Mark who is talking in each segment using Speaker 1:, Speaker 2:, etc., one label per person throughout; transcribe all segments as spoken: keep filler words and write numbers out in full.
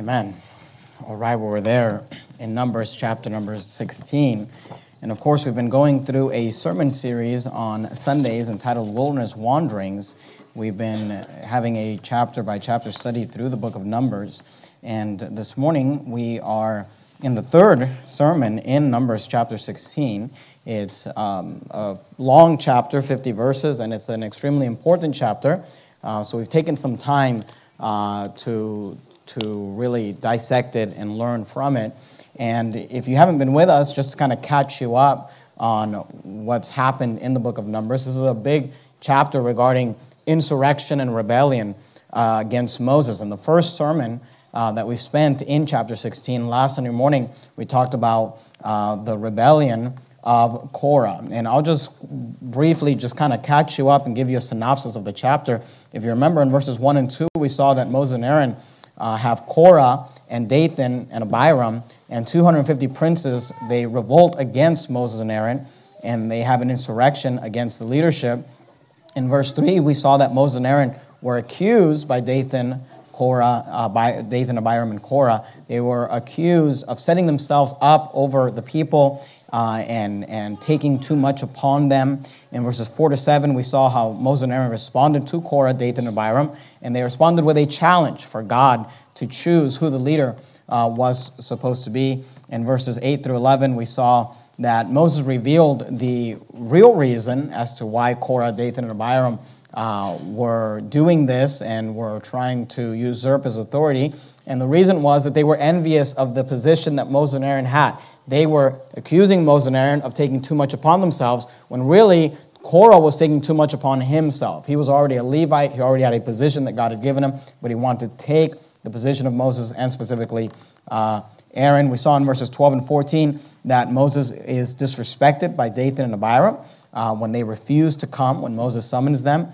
Speaker 1: Amen. All right, well, we're there in Numbers, chapter number sixteen. And of course, we've been going through a sermon series on Sundays entitled Wilderness Wanderings. We've been having a chapter-by-chapter study through the book of Numbers. And this morning, we are in the third sermon in Numbers chapter sixteen. It's um, a long chapter, fifty verses, and it's an extremely important chapter. Uh, so we've taken some time uh, to, to really dissect it and learn from it. And if you haven't been with us, just to kind of catch you up on what's happened in the book of Numbers, this is a big chapter regarding insurrection and rebellion uh, against Moses. And the first sermon uh, that we spent in chapter sixteen, last Sunday morning, we talked about uh, the rebellion of Korah. And I'll just briefly just kind of catch you up and give you a synopsis of the chapter. If you remember in verses one and two, we saw that Moses and Aaron uh, have Korah and Dathan and Abiram and two hundred fifty princes. They revolt against Moses and Aaron, and they have an insurrection against the leadership. In verse three, we saw that Moses and Aaron were accused by Dathan, Korah, uh, by Dathan, Abiram, and Korah. They were accused of setting themselves up over the people uh, and, and taking too much upon them. In verses four to seven, we saw how Moses and Aaron responded to Korah, Dathan, and Abiram, and they responded with a challenge for God to choose who the leader uh, was supposed to be. In verses eight through eleven, we saw that Moses revealed the real reason as to why Korah, Dathan, and Abiram uh, were doing this and were trying to usurp his authority. And the reason was that they were envious of the position that Moses and Aaron had. They were accusing Moses and Aaron of taking too much upon themselves, when really Korah was taking too much upon himself. He was already a Levite. He already had a position that God had given him, but he wanted to take the position of Moses and specifically uh, Aaron. We saw in verses twelve and fourteen that Moses is disrespected by Dathan and Abiram uh, when they refuse to come, when Moses summons them.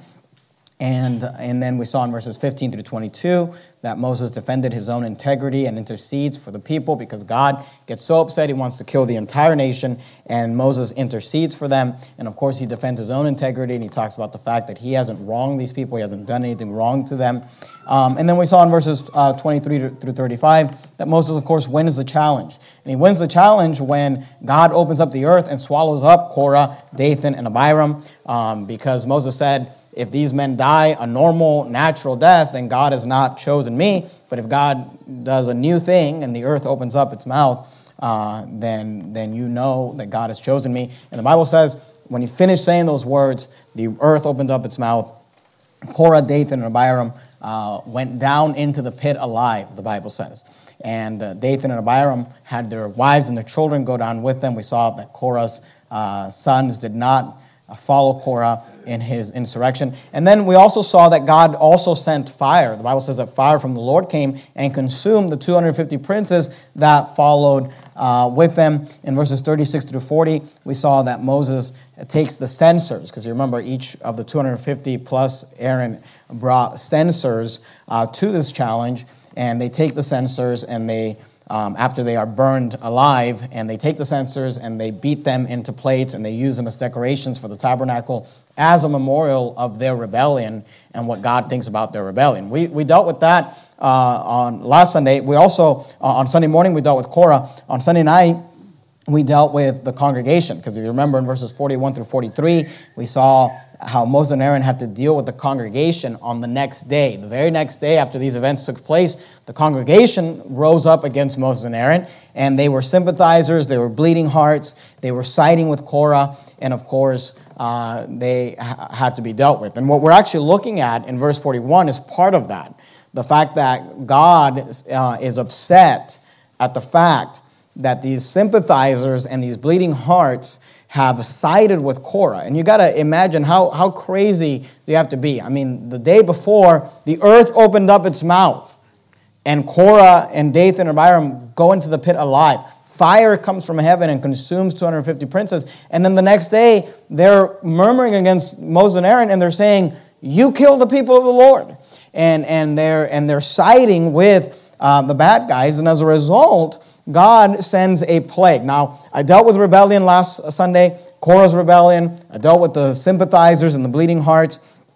Speaker 1: And, and then we saw in verses fifteen through twenty-two that Moses defended his own integrity and intercedes for the people because God gets so upset he wants to kill the entire nation, and Moses intercedes for them. And of course, he defends his own integrity, and he talks about the fact that he hasn't wronged these people, he hasn't done anything wrong to them. Um, and then we saw in verses uh, twenty-three through thirty-five that Moses, of course, wins the challenge. And he wins the challenge when God opens up the earth and swallows up Korah, Dathan, and Abiram, um, because Moses said, if these men die a normal, natural death, then God has not chosen me. But if God does a new thing and the earth opens up its mouth, uh, then, then you know that God has chosen me. And the Bible says, when he finished saying those words, the earth opened up its mouth. Korah, Dathan, and Abiram uh, went down into the pit alive, the Bible says. And uh, Dathan and Abiram had their wives and their children go down with them. We saw that Korah's uh, sons did not follow Korah in his insurrection. And then we also saw that God also sent fire. The Bible says that fire from the Lord came and consumed the two hundred fifty princes that followed uh, with them. In verses thirty-six through forty, we saw that Moses takes the censers, because you remember each of the two hundred fifty plus Aaron brought censers uh, to this challenge, and they take the censers and they Um, after they are burned alive, and they take the censers and they beat them into plates and they use them as decorations for the tabernacle as a memorial of their rebellion and what God thinks about their rebellion. We we dealt with that uh, on last Sunday. We also, uh, on Sunday morning, we dealt with Korah. On Sunday night, we dealt with the congregation, because if you remember in verses forty-one through forty-three, we saw how Moses and Aaron had to deal with the congregation on the next day. The very next day after these events took place, the congregation rose up against Moses and Aaron, and they were sympathizers, they were bleeding hearts, they were siding with Korah, and of course, uh, they ha- had to be dealt with. And what we're actually looking at in verse forty-one is part of that. The fact that God uh, is upset at the fact that these sympathizers and these bleeding hearts have sided with Korah. And you got to imagine how, how crazy do you have to be. I mean, the day before, the earth opened up its mouth, and Korah and Dathan and Abiram go into the pit alive. Fire comes from heaven and consumes two hundred fifty princes. And then the next day, they're murmuring against Moses and Aaron, and they're saying, you killed the people of the Lord. And, and, they're, and they're siding with uh, the bad guys. And as a result, God sends a plague. Now, I dealt with rebellion last Sunday, Korah's rebellion. I dealt with the sympathizers and the bleeding hearts.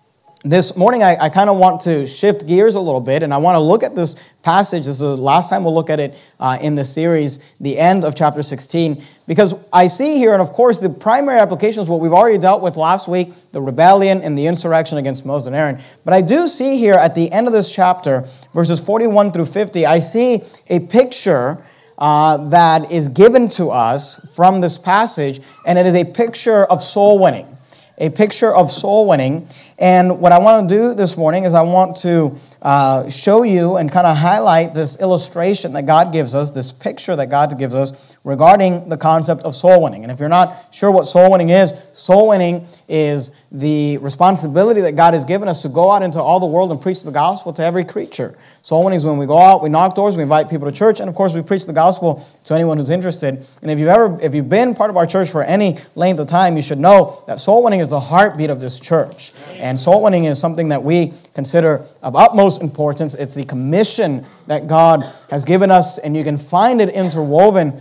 Speaker 1: This morning, I, I kind of want to shift gears a little bit, and I want to look at this passage. This is the last time we'll look at it uh, in the series, the end of chapter sixteen, because I see here, and of course, the primary application is what we've already dealt with last week, the rebellion and the insurrection against Moses and Aaron. But I do see here at the end of this chapter, verses forty-one through fifty, I see a picture uh, that is given to us from this passage, and it is a picture of soul winning. A picture of soul winning. And what I want to do this morning is I want to uh, show you and kind of highlight this illustration that God gives us, this picture that God gives us regarding the concept of soul winning. And if you're not sure what soul winning is, soul winning is the responsibility that God has given us to go out into all the world and preach the gospel to every creature. Soul winning is when we go out, we knock doors, we invite people to church, and of course we preach the gospel to anyone who's interested. And if you've ever, if you've been part of our church for any length of time, you should know that soul winning is the heartbeat of this church. And soul winning is something that we consider of utmost importance. It's the commission that God has given us, and you can find it interwoven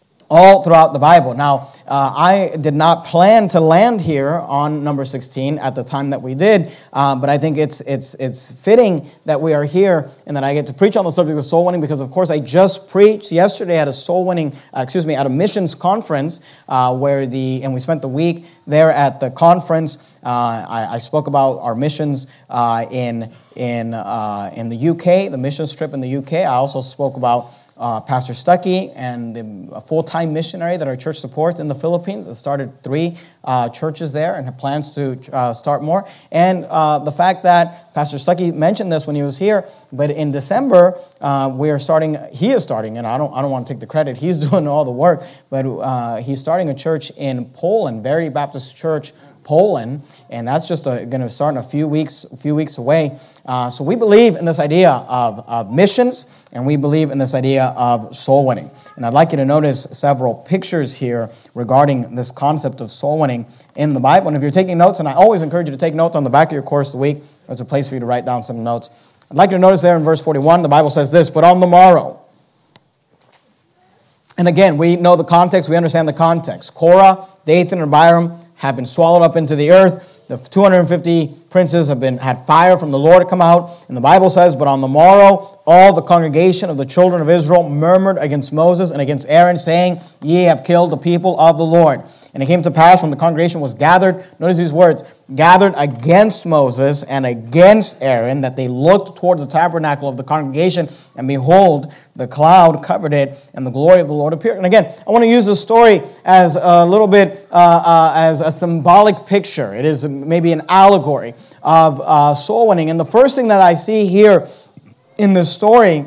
Speaker 1: all throughout the Bible. Now, uh, I did not plan to land here on number sixteen at the time that we did, uh, but I think it's it's it's fitting that we are here and that I get to preach on the subject of soul winning because, of course, I just preached yesterday at a soul winning, uh, excuse me, at a missions conference uh, where the and we spent the week there at the conference. Uh, I, I spoke about our missions uh, in in uh, in the U K, the missions trip in the U K. I also spoke about Uh, Pastor Stuckey and a full-time missionary that our church supports in the Philippines. It started three uh, churches there and plans to uh, start more. And uh, the fact that Pastor Stuckey mentioned this when he was here, but in December uh, we are starting. He is starting, and I don't. I don't want to take the credit. He's doing all the work, but uh, he's starting a church in Poland, Verity Baptist Church, Poland, and that's just going to start in a few weeks, a few weeks away. Uh, so we believe in this idea of, of missions, and we believe in this idea of soul winning. And I'd like you to notice several pictures here regarding this concept of soul winning in the Bible. And if you're taking notes, and I always encourage you to take notes on the back of your course of the week, there's a place for you to write down some notes. I'd like you to notice there in verse forty-one, the Bible says this, "But on the morrow." And again, we know the context, we understand the context. Korah, Dathan, and Abiram have been swallowed up into the earth. The two hundred fifty princes have been had fire from the Lord come out. And the Bible says, "But on the morrow, all the congregation of the children of Israel murmured against Moses and against Aaron, saying, Ye have killed the people of the Lord. And it came to pass when the congregation was gathered," notice these words, "gathered against Moses and against Aaron, that they looked towards the tabernacle of the congregation, and behold, the cloud covered it, and the glory of the Lord appeared." And again, I want to use this story as a little bit uh, uh, as a symbolic picture. It is maybe an allegory of uh, soul winning. And the first thing that I see here in this story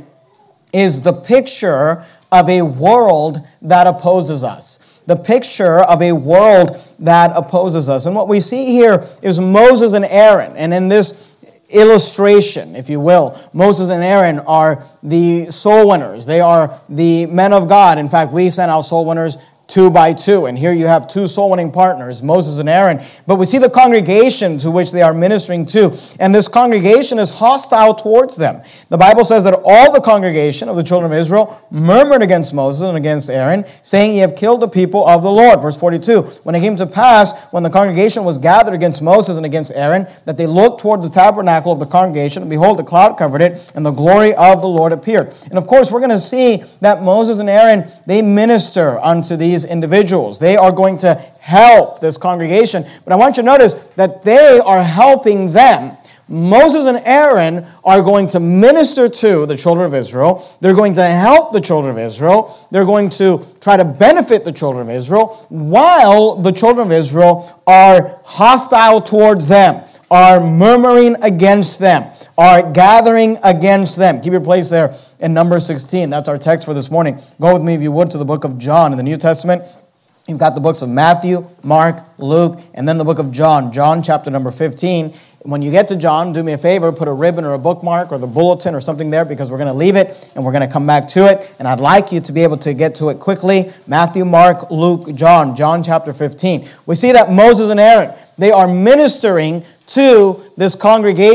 Speaker 1: is the picture of a world that opposes us. The picture of a world that opposes us. And what we see here is Moses and Aaron. And in this illustration, if you will, Moses and Aaron are the soul winners. They are the men of God. In fact, we send out soul winners two by two. And here you have two soul-winning partners, Moses and Aaron. But we see the congregation to which they are ministering to. And this congregation is hostile towards them. The Bible says that all the congregation of the children of Israel murmured against Moses and against Aaron, saying, Ye have killed the people of the Lord. Verse forty-two, "When it came to pass, when the congregation was gathered against Moses and against Aaron, that they looked toward the tabernacle of the congregation, and behold, the cloud covered it, and the glory of the Lord appeared." And of course, we're going to see that Moses and Aaron, they minister unto these individuals. They are going to help this congregation. But I want you to notice that they are helping them. Moses and Aaron are going to minister to the children of Israel. They're going to help the children of Israel. They're going to try to benefit the children of Israel, while the children of Israel are hostile towards them, are murmuring against them, are gathering against them. Keep your place there in Numbers sixteen. That's our text for this morning. Go with me, if you would, to the book of John in the New Testament. You've got the books of Matthew, Mark, Luke, and then the book of John. John chapter number fifteen. When you get to John, do me a favor, put a ribbon or a bookmark or the bulletin or something there, because we're going to leave it and we're going to come back to it. And I'd like you to be able to get to it quickly. Matthew, Mark, Luke, John. John chapter fifteen. We see that Moses and Aaron, they are ministering to this congregation.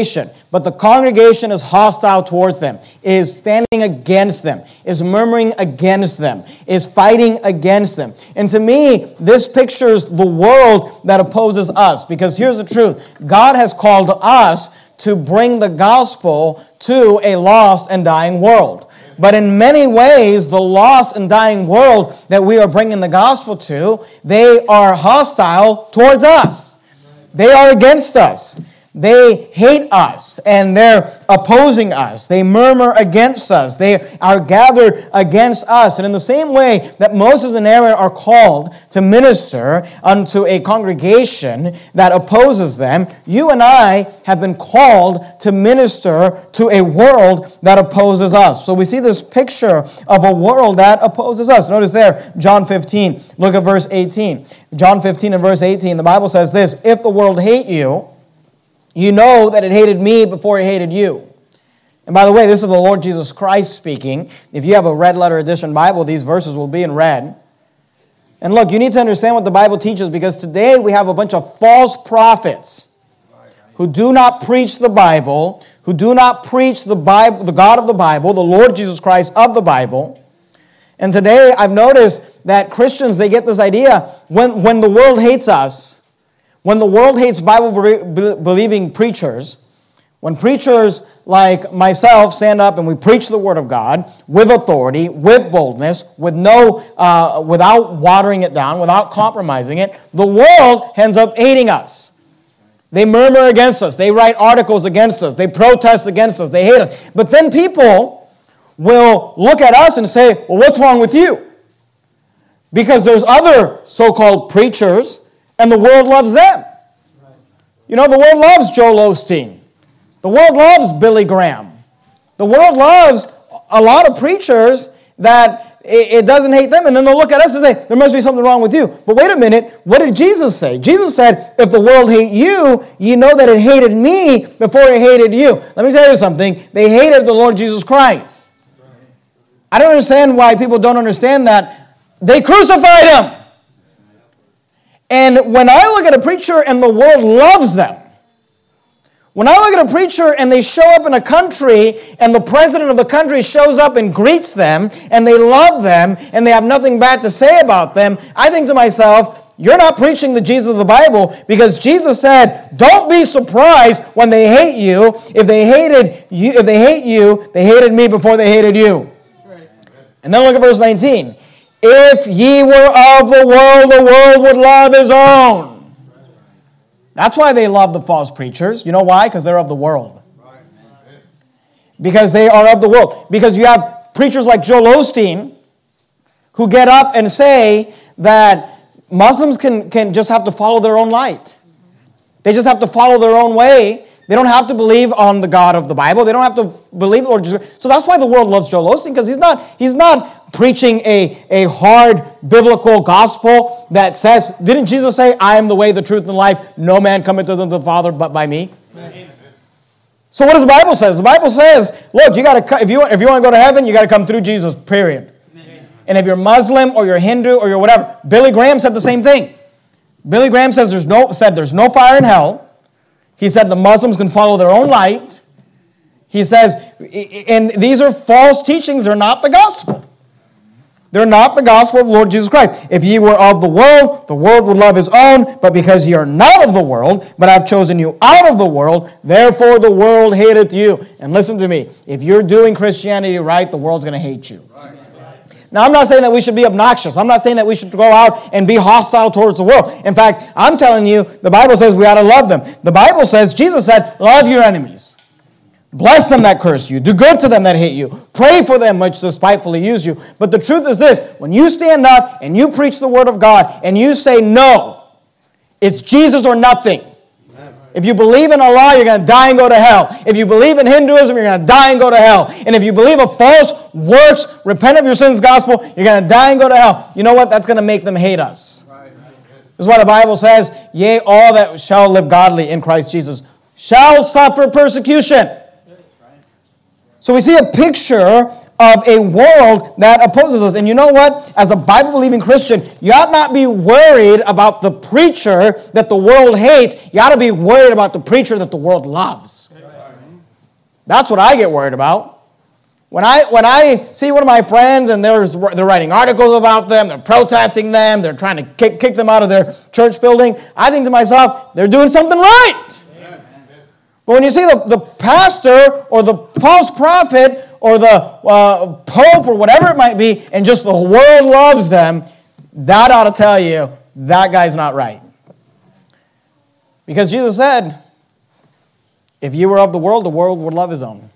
Speaker 1: But the congregation is hostile towards them, is standing against them, is murmuring against them, is fighting against them. And to me, this pictures the world that opposes us. Because here's the truth. God has called us to bring the gospel to a lost and dying world. But in many ways, the lost and dying world that we are bringing the gospel to, they are hostile towards us. They are against us. They hate us, and they're opposing us. They murmur against us. They are gathered against us. And in the same way that Moses and Aaron are called to minister unto a congregation that opposes them, you and I have been called to minister to a world that opposes us. So we see this picture of a world that opposes us. Notice there, John fifteen. Look at verse eighteen. John fifteen and verse eighteen, the Bible says this, "If the world hate you, you know that it hated me before it hated you." And by the way, this is the Lord Jesus Christ speaking. If you have a red letter edition Bible, these verses will be in red. And look, you need to understand what the Bible teaches, because today we have a bunch of false prophets who do not preach the Bible, who do not preach the Bible, the God of the Bible, the Lord Jesus Christ of the Bible. And today I've noticed that Christians, they get this idea, when, when the world hates us, when the world hates Bible-believing preachers, when preachers like myself stand up and we preach the Word of God with authority, with boldness, with no, uh, without watering it down, without compromising it, the world ends up hating us. They murmur against us. They write articles against us. They protest against us. They hate us. But then people will look at us and say, well, what's wrong with you? Because there's other so-called preachers, and the world loves them. You know, the world loves Joel Osteen. The world loves Billy Graham. The world loves a lot of preachers that it doesn't hate them. And then they'll look at us and say, there must be something wrong with you. But wait a minute, what did Jesus say? Jesus said, if the world hate you, you know that it hated me before it hated you. Let me tell you something. They hated the Lord Jesus Christ. I don't understand why people don't understand that. They crucified him. And when I look at a preacher and the world loves them, when I look at a preacher and they show up in a country and the president of the country shows up and greets them and they love them and they have nothing bad to say about them, I think to myself, you're not preaching the Jesus of the Bible, because Jesus said, don't be surprised when they hate you. If they hated you, if they hate you, they hated me before they hated you. Right. And then look at verse nineteen. If ye were of the world, the world would love his own. That's why they love the false preachers. You know why? Because they're of the world. Because they are of the world. Because you have preachers like Joel Osteen who get up and say that Muslims can, can just have to follow their own light. They just have to follow their own way. They don't have to believe on the God of the Bible. They don't have to believe the Lord Jesus. So that's why the world loves Joel Osteen, because he's not, he's not preaching a, a hard biblical gospel that says, didn't Jesus say, I am the way, the truth, and the life. No man cometh to the Father but by me. Amen. So what does the Bible say? The Bible says, look, you got to if you if you want to go to heaven, you got to come through Jesus, period. Amen. And if you're Muslim or you're Hindu or you're whatever, Billy Graham said the same thing. Billy Graham says there's no said there's no fire in hell. He said the Muslims can follow their own light. He says, and these are false teachings. They're not the gospel. They're not the gospel of the Lord Jesus Christ. If ye were of the world, the world would love his own. But because ye are not of the world, but I have chosen you out of the world, therefore the world hateth you. And listen to me. If you're doing Christianity right, the world's going to hate you. Right. Now, I'm not saying that we should be obnoxious. I'm not saying that we should go out and be hostile towards the world. In fact, I'm telling you, the Bible says we ought to love them. The Bible says, Jesus said, love your enemies. Bless them that curse you. Do good to them that hate you. Pray for them which despitefully use you. But the truth is this, when you stand up and you preach the word of God and you say no, it's Jesus or nothing. If you believe in Allah, you're going to die and go to hell. If you believe in Hinduism, you're going to die and go to hell. And if you believe a false works, repent of your sins gospel, you're going to die and go to hell. You know what? That's going to make them hate us. Right. This is why the Bible says, yea, all that shall live godly in Christ Jesus shall suffer persecution. So we see a picture of a world that opposes us. And you know what? As a Bible-believing Christian, you ought not be worried about the preacher that the world hates. You ought to be worried about the preacher that the world loves. That's what I get worried about. When I when I see one of my friends and they're, they're writing articles about them, they're protesting them, they're trying to kick, kick them out of their church building, I think to myself, they're doing something right. Amen. But when you see the, the pastor or the false prophet or the uh, pope or whatever it might be, and just the world loves them, that ought to tell you that guy's not right. Because Jesus said, if you were of the world, the world would love his own.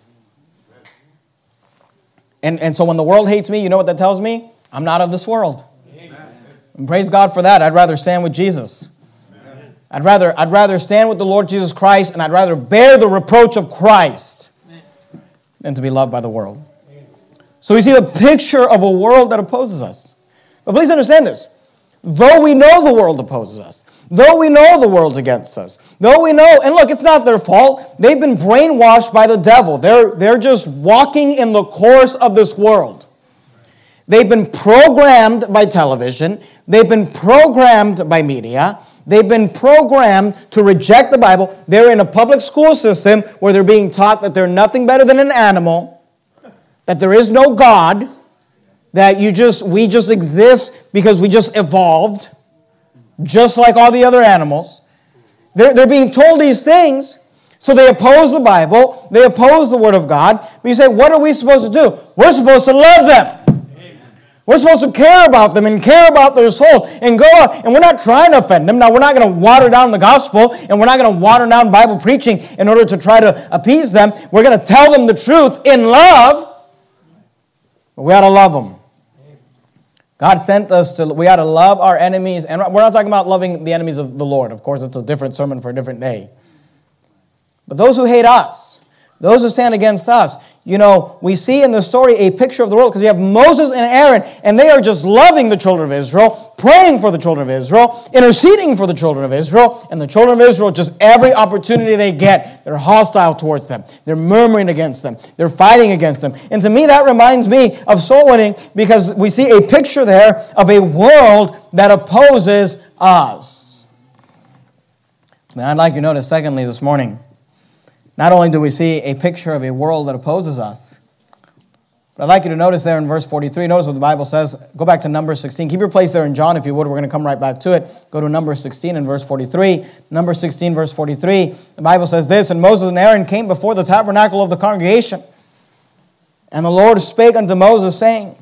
Speaker 1: And, and so when the world hates me, you know what that tells me? I'm not of this world. Amen. And praise God for that. I'd rather stand with Jesus. Amen. I'd rather, I'd rather stand with the Lord Jesus Christ, and I'd rather bear the reproach of Christ than to be loved by the world. So we see the picture of a world that opposes us. But please understand this. Though we know the world opposes us, though we know the world's against us, though we know, and look, it's not their fault. They've been brainwashed by the devil. They're, they're just walking in the course of this world. They've been programmed by television. They've been programmed by media. They've been programmed to reject the Bible. They're in a public school system where they're being taught that they're nothing better than an animal, that there is no God, that you just we just exist because we just evolved, just like all the other animals. They're, they're being told these things, so they oppose the Bible, they oppose the Word of God. But you say, what are we supposed to do? We're supposed to love them. Amen. We're supposed to care about them and care about their soul and go out. And we're not trying to offend them. Now, we're not going to water down the gospel, and we're not going to water down Bible preaching in order to try to appease them. We're going to tell them the truth in love, but we ought to love them. God sent us to, we ought to love our enemies. And we're not talking about loving the enemies of the Lord. Of course, it's a different sermon for a different day. But those who hate us, those who stand against us, you know, we see in the story a picture of the world because you have Moses and Aaron, and they are just loving the children of Israel, praying for the children of Israel, interceding for the children of Israel, and the children of Israel, just every opportunity they get, they're hostile towards them. They're murmuring against them. They're fighting against them. And to me, that reminds me of soul winning because we see a picture there of a world that opposes us. And I'd like you to notice, secondly, this morning, not only do we see a picture of a world that opposes us, but I'd like you to notice there in verse forty-three, notice what the Bible says. Go back to Numbers sixteen. Keep your place there in John, if you would. We're going to come right back to it. Go to Numbers sixteen and verse forty-three. Numbers sixteen, verse forty-three. The Bible says this, and Moses and Aaron came before the tabernacle of the congregation. And the Lord spake unto Moses, saying,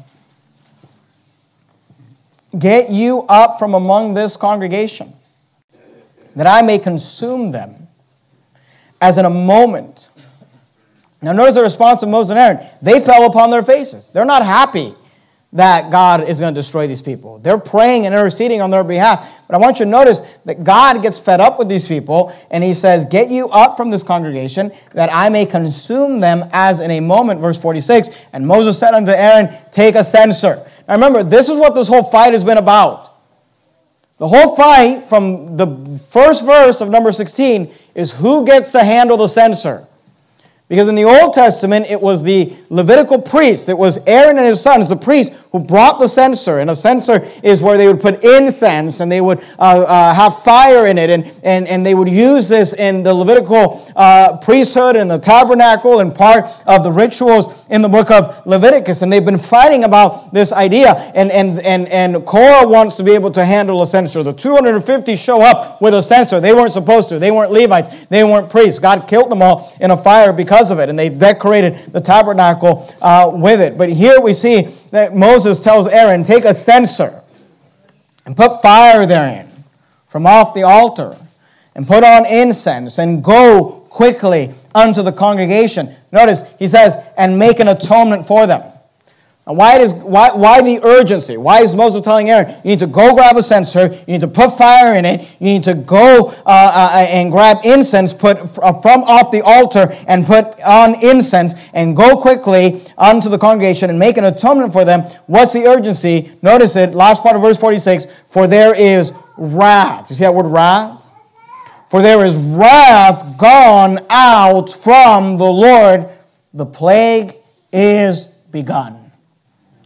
Speaker 1: get you up from among this congregation, that I may consume them, as in a moment. Now notice the response of Moses and Aaron. They fell upon their faces. They're not happy that God is going to destroy these people. They're praying and interceding on their behalf. But I want you to notice that God gets fed up with these people, and he says, get you up from this congregation, that I may consume them as in a moment. Verse forty-six, and Moses said unto Aaron, take a censer. Now remember, this is what this whole fight has been about. The whole fight from the first verse of number sixteen is who gets to handle the censer. Because in the Old Testament, it was the Levitical priest. It was Aaron and his sons, the priests, who brought the censer. And a censer is where they would put incense and they would uh, uh, have fire in it. And, and, and they would use this in the Levitical uh, priesthood and the tabernacle and part of the rituals in the book of Leviticus. And they've been fighting about this idea. And, and, and, and Korah wants to be able to handle a censer. The two hundred fifty show up with a censer. They weren't supposed to. They weren't Levites. They weren't priests. God killed them all in a fire because of it, and they decorated the tabernacle uh, with it. But here we see that Moses tells Aaron, take a censer and put fire therein from off the altar and put on incense and go quickly unto the congregation. Notice, he says, and make an atonement for them. Now, why, it is, why, why the urgency? Why is Moses telling Aaron, you need to go grab a censer, you need to put fire in it, you need to go uh, uh, and grab incense, put from off the altar and put on incense, and go quickly unto the congregation and make an atonement for them. What's the urgency? Notice it, last part of verse forty-six, for there is wrath. You see that word wrath? For there is wrath gone out from the Lord. The plague is begun.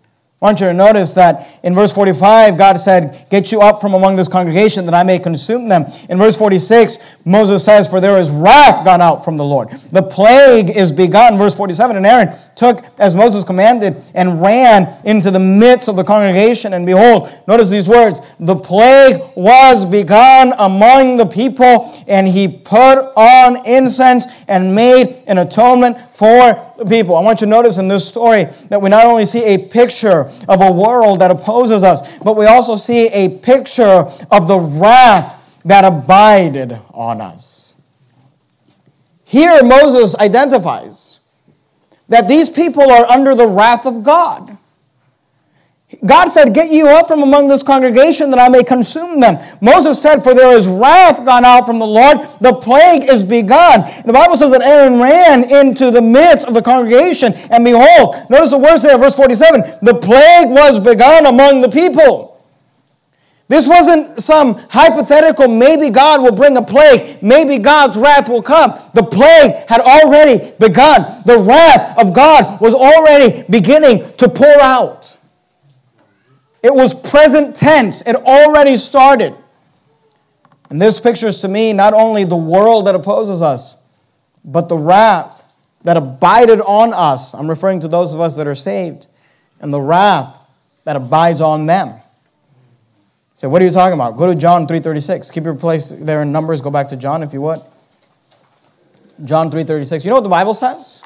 Speaker 1: I want you to notice that in verse forty-five, God said, get you up from among this congregation that I may consume them. In verse forty-six, Moses says, for there is wrath gone out from the Lord. The plague is begun. Verse forty-seven, and Aaron took as Moses commanded and ran into the midst of the congregation. And behold, notice these words, the plague was begun among the people, and he put on incense and made an atonement for the people. I want you to notice in this story that we not only see a picture of a world that opposes us, but we also see a picture of the wrath that abided on us. Here Moses identifies that these people are under the wrath of God. God said, get you up from among this congregation that I may consume them. Moses said, for there is wrath gone out from the Lord. The plague is begun. The Bible says that Aaron ran into the midst of the congregation. And behold, notice the words there, verse forty-seven. The plague was begun among the people. This wasn't some hypothetical, maybe God will bring a plague, maybe God's wrath will come. The plague had already begun. The wrath of God was already beginning to pour out. It was present tense. It already started. And this pictures to me not only the world that opposes us, but the wrath that abided on us. I'm referring to those of us that are saved. And the wrath that abides on them. So what are you talking about? Go to John three thirty-six. Keep your place there in Numbers. Go back to John if you would. John three thirty-six. You know what the Bible says?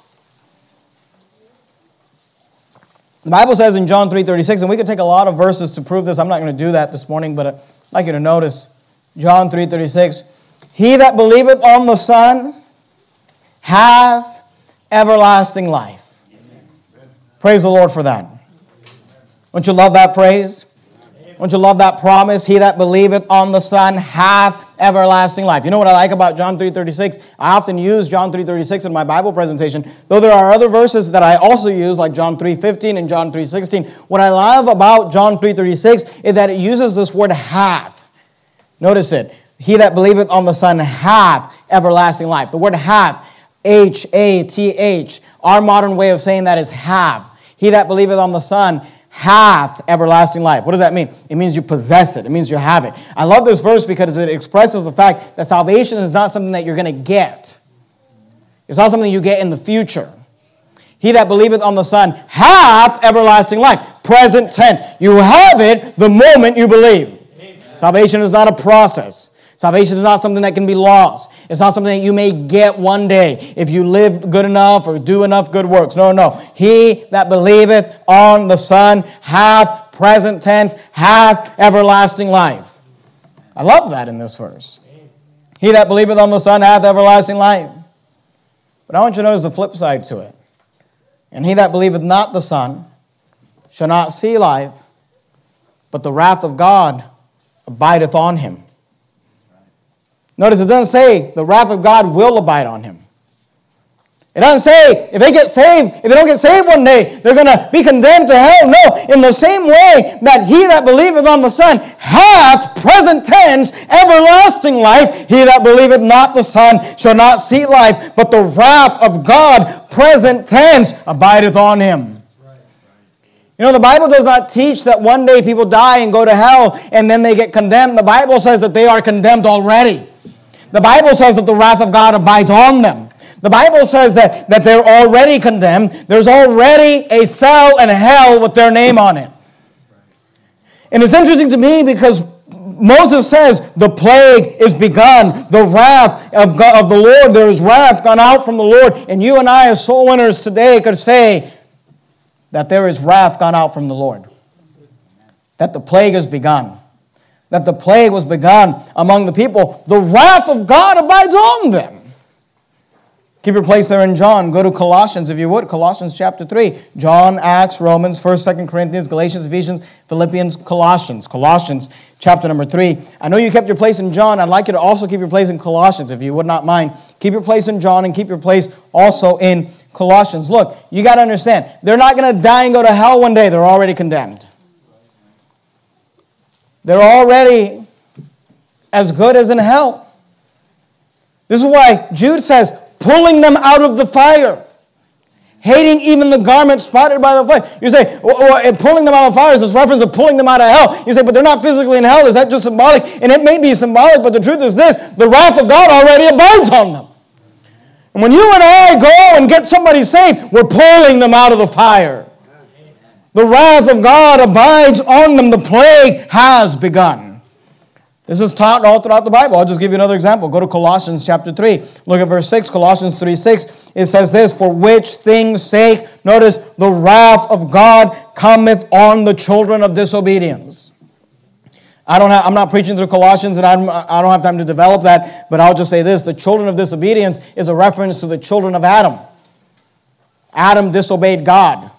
Speaker 1: The Bible says in John three thirty-six, and we could take a lot of verses to prove this. I'm not going to do that this morning, but I'd like you to notice John three thirty-six. He that believeth on the Son hath everlasting life. Amen. Praise the Lord for that. Don't you love that phrase? Don't you love that promise? He that believeth on the Son hath everlasting life. You know what I like about John three thirty-six? I often use John three thirty-six in my Bible presentation, though there are other verses that I also use, like John three fifteen and John three sixteen. What I love about John three thirty-six is that it uses this word hath. Notice it. He that believeth on the Son hath everlasting life. The word hath, H A T H. Our modern way of saying that is have. He that believeth on the Son hath everlasting life. What does that mean? It means you possess it. It means you have it. I love this verse because it expresses the fact that salvation is not something that you're going to get. It's not something you get in the future. He that believeth on the Son hath everlasting life. Present tense. You have it the moment you believe. Amen. Salvation is not a process. Salvation is not something that can be lost. It's not something that you may get one day if you live good enough or do enough good works. No, no. He that believeth on the Son hath, present tense, hath everlasting life. I love that in this verse. He that believeth on the Son hath everlasting life. But I want you to notice the flip side to it. And he that believeth not the Son shall not see life, but the wrath of God abideth on him. Notice it doesn't say the wrath of God will abide on him. It doesn't say if they get saved, if they don't get saved one day, they're going to be condemned to hell. No, in the same way that he that believeth on the Son hath, present tense, everlasting life, he that believeth not the Son shall not see life, but the wrath of God, present tense, abideth on him. You know, the Bible does not teach that one day people die and go to hell and then they get condemned. The Bible says that they are condemned already. The Bible says that the wrath of God abides on them. The Bible says that, that they're already condemned. There's already a cell in hell with their name on it. And it's interesting to me because Moses says the plague is begun. The wrath of, God, of the Lord, there is wrath gone out from the Lord. And you and I as soul winners today could say that there is wrath gone out from the Lord. That the plague has begun. That the plague was begun among the people. The wrath of God abides on them. Keep your place there in John. Go to Colossians, if you would. Colossians chapter three. John, Acts, Romans, First, Second Corinthians, Galatians, Ephesians, Philippians, Colossians. Colossians chapter number three. I know you kept your place in John. I'd like you to also keep your place in Colossians, if you would not mind. Keep your place in John and keep your place also in Colossians. Look, you got to understand. They're not going to die and go to hell one day. They're already condemned. They're already as good as in hell. This is why Jude says, pulling them out of the fire, Hating even the garment spotted by the flame. You say, well, well, pulling them out of fire is this reference of pulling them out of hell. You say, but they're not physically in hell. Is that just symbolic? And it may be symbolic, but the truth is this. The wrath of God already abides on them. And when you and I go and get somebody saved, we're pulling them out of the fire. The wrath of God abides on them. The plague has begun. This is taught all throughout the Bible. I'll just give you another example. Go to Colossians chapter three. Look at verse six. Colossians three six. It says this, for which things' sake, notice, the wrath of God cometh on the children of disobedience. I don't have, I'm not preaching through Colossians, and I'm, I don't have time to develop that, but I'll just say this. The children of disobedience is a reference to the children of Adam. Adam disobeyed God.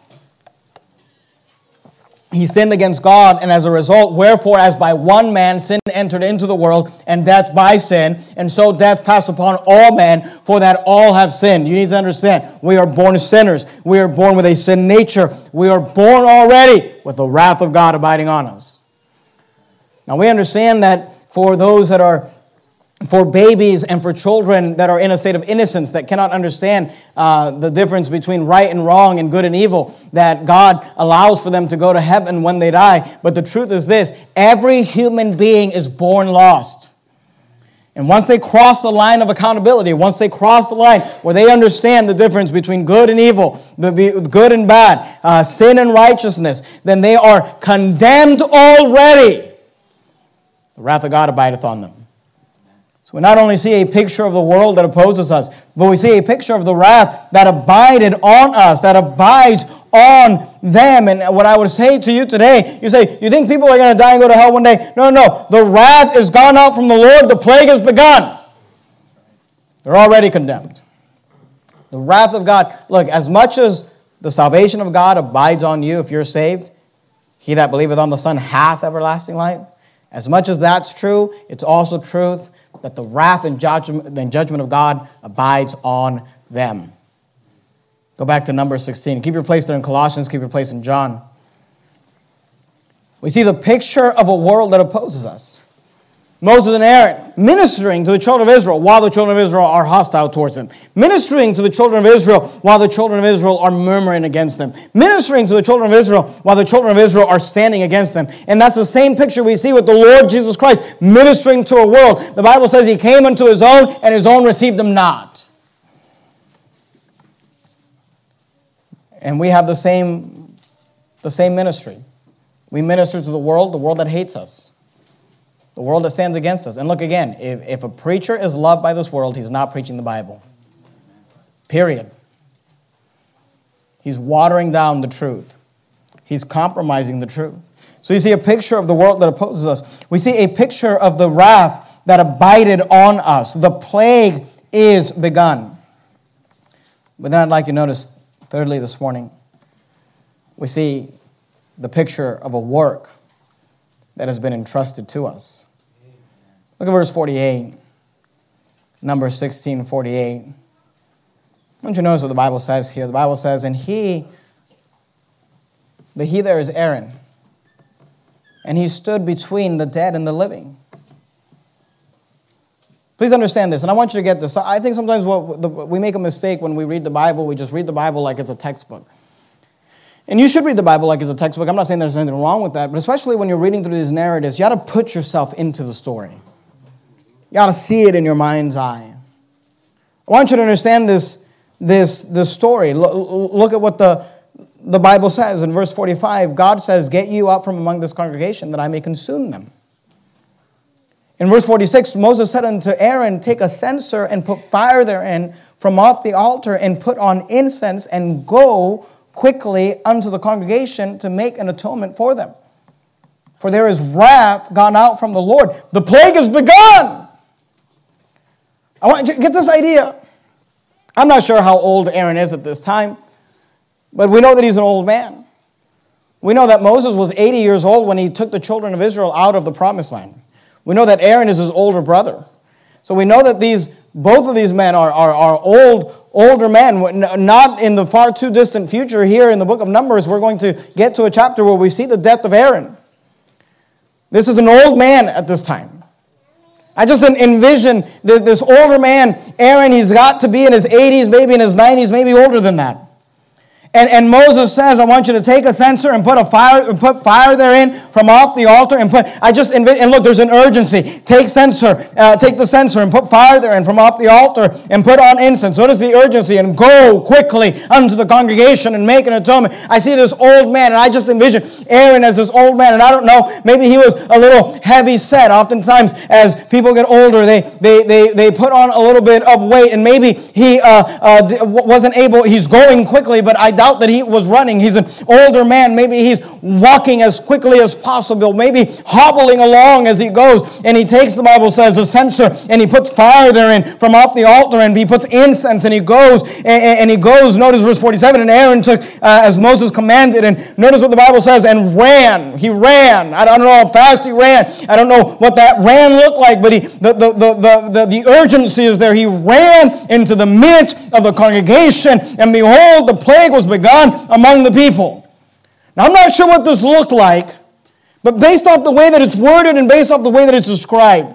Speaker 1: He sinned against God, and as a result, wherefore, as by one man sin entered into the world, and death by sin, and so death passed upon all men, for that all have sinned. You need to understand, we are born sinners. We are born with a sin nature. We are born already with the wrath of God abiding on us. Now, we understand that for those that are for babies and for children that are in a state of innocence, that cannot understand uh, the difference between right and wrong and good and evil, that God allows for them to go to heaven when they die. But the truth is this, every human being is born lost. And once they cross the line of accountability, once they cross the line where they understand the difference between good and evil, good and bad, uh, sin and righteousness, then they are condemned already. The wrath of God abideth on them. So we not only see a picture of the world that opposes us, but we see a picture of the wrath that abided on us, that abides on them. And what I would say to you today, you say, you think people are going to die and go to hell one day? No, no, no. The wrath is gone out from the Lord. The plague has begun. They're already condemned. The wrath of God. Look, as much as the salvation of God abides on you if you're saved, he that believeth on the Son hath everlasting life. As much as that's true, it's also truth that the wrath and judgment, the judgment of God abides on them. Go back to number sixteen. Keep your place there in Colossians. Keep your place in John. We see the picture of a world that opposes us. Moses and Aaron ministering to the children of Israel while the children of Israel are hostile towards them. Ministering to the children of Israel while the children of Israel are murmuring against them. Ministering to the children of Israel while the children of Israel are standing against them. And that's the same picture we see with the Lord Jesus Christ ministering to a world. The Bible says he came unto his own and his own received him not. And we have the same, the same ministry. We minister to the world, the world that hates us. The world that stands against us. And look again, if, if a preacher is loved by this world, he's not preaching the Bible. Period. He's watering down the truth. He's compromising the truth. So you see a picture of the world that opposes us. We see a picture of the wrath that abided on us. The plague is begun. But then I'd like you to notice, thirdly this morning, we see the picture of a work that has been entrusted to us. Look at verse forty-eight, number sixteen forty-eight. Don't you notice what the Bible says here? The Bible says, and he, the he there is Aaron, and he stood between the dead and the living. Please understand this, and I want you to get this. I think sometimes what the, we make a mistake when we read the Bible. We just read the Bible like it's a textbook. And you should read the Bible like it's a textbook. I'm not saying there's anything wrong with that, but especially when you're reading through these narratives, you got to put yourself into the story. You got to see it in your mind's eye. I want you to understand this, this, this story. Look, look at what the, the Bible says in verse forty-five. God says, get you out from among this congregation that I may consume them. In verse forty-six, Moses said unto Aaron, take a censer and put fire therein from off the altar and put on incense and go quickly unto the congregation to make an atonement for them. For there is wrath gone out from the Lord. The plague has begun. I want you to get this idea. I'm not sure how old Aaron is at this time, but we know that he's an old man. We know that Moses was eighty years old when he took the children of Israel out of the promised land. We know that Aaron is his older brother. So we know that these both of these men are, are, are old, older men. Not in the far too distant future here in the book of Numbers, we're going to get to a chapter where we see the death of Aaron. This is an old man at this time. I just envision this older man, Aaron, he's got to be in his eighties, maybe in his nineties, maybe older than that. And, and Moses says, I want you to take a censer and put a fire, put fire therein from off the altar and put, I just, and look, there's an urgency. Take censer, uh, take the censer and put fire therein from off the altar and put on incense. What is the urgency? And go quickly unto the congregation and make an atonement. I see this old man, and I just envision Aaron as this old man, and I don't know, maybe he was a little heavy set. Oftentimes, as people get older, they they they, they put on a little bit of weight, and maybe he uh, uh, wasn't able, he's going quickly, but I doubt that he was running. He's an older man. Maybe he's walking as quickly as possible, maybe hobbling along as he goes, and he takes, the Bible says, a censer, and he puts fire therein from off the altar, and he puts incense, and he goes, and, and he goes, notice verse forty-seven, and Aaron took uh, as Moses commanded, and notice what the Bible says, and ran. He ran. I don't know how fast he ran. I don't know what that ran looked like, but he, the, the, the, the, the, the urgency is there. He ran into the midst of the congregation, and behold, the plague was begun among the people. Now, I'm not sure what this looked like, but based off the way that it's worded and based off the way that it's described,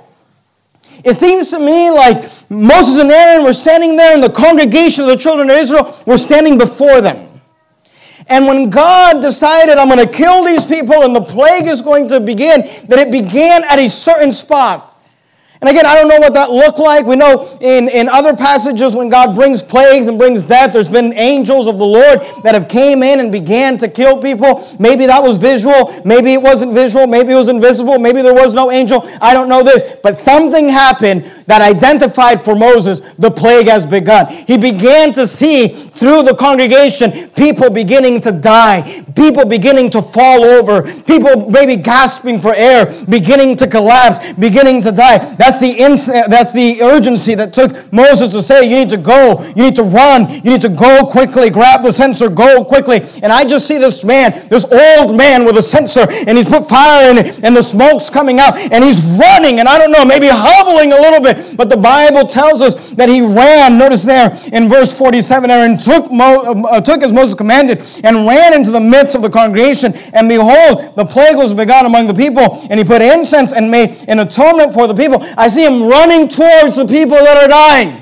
Speaker 1: it seems to me like Moses and Aaron were standing there, and the congregation of the children of Israel were standing before them. And when God decided, I'm going to kill these people and the plague is going to begin, that it began at a certain spot. And again, I don't know what that looked like. We know in, in other passages when God brings plagues and brings death, there's been angels of the Lord that have came in and began to kill people. Maybe that was visual. Maybe it wasn't visual. Maybe it was invisible. Maybe there was no angel. I don't know this. But something happened that identified for Moses the plague has begun. He began to see through the congregation people beginning to die, people beginning to fall over, people maybe gasping for air, beginning to collapse, beginning to die. That's the ins- that's the urgency that took Moses to say, you need to go, you need to run, you need to go quickly, grab the censer, go quickly. And I just see this man, this old man with a censer, and he's put fire in it, and the smoke's coming out, and he's running, and I don't know, maybe hobbling a little bit, but the Bible tells us that he ran. Notice there in verse forty-seven, Aaron took, Mo, uh, took as Moses commanded and ran into the midst of the congregation, and behold, the plague was begun among the people, and he put incense and made an atonement for the people. I see him running towards the people that are dying,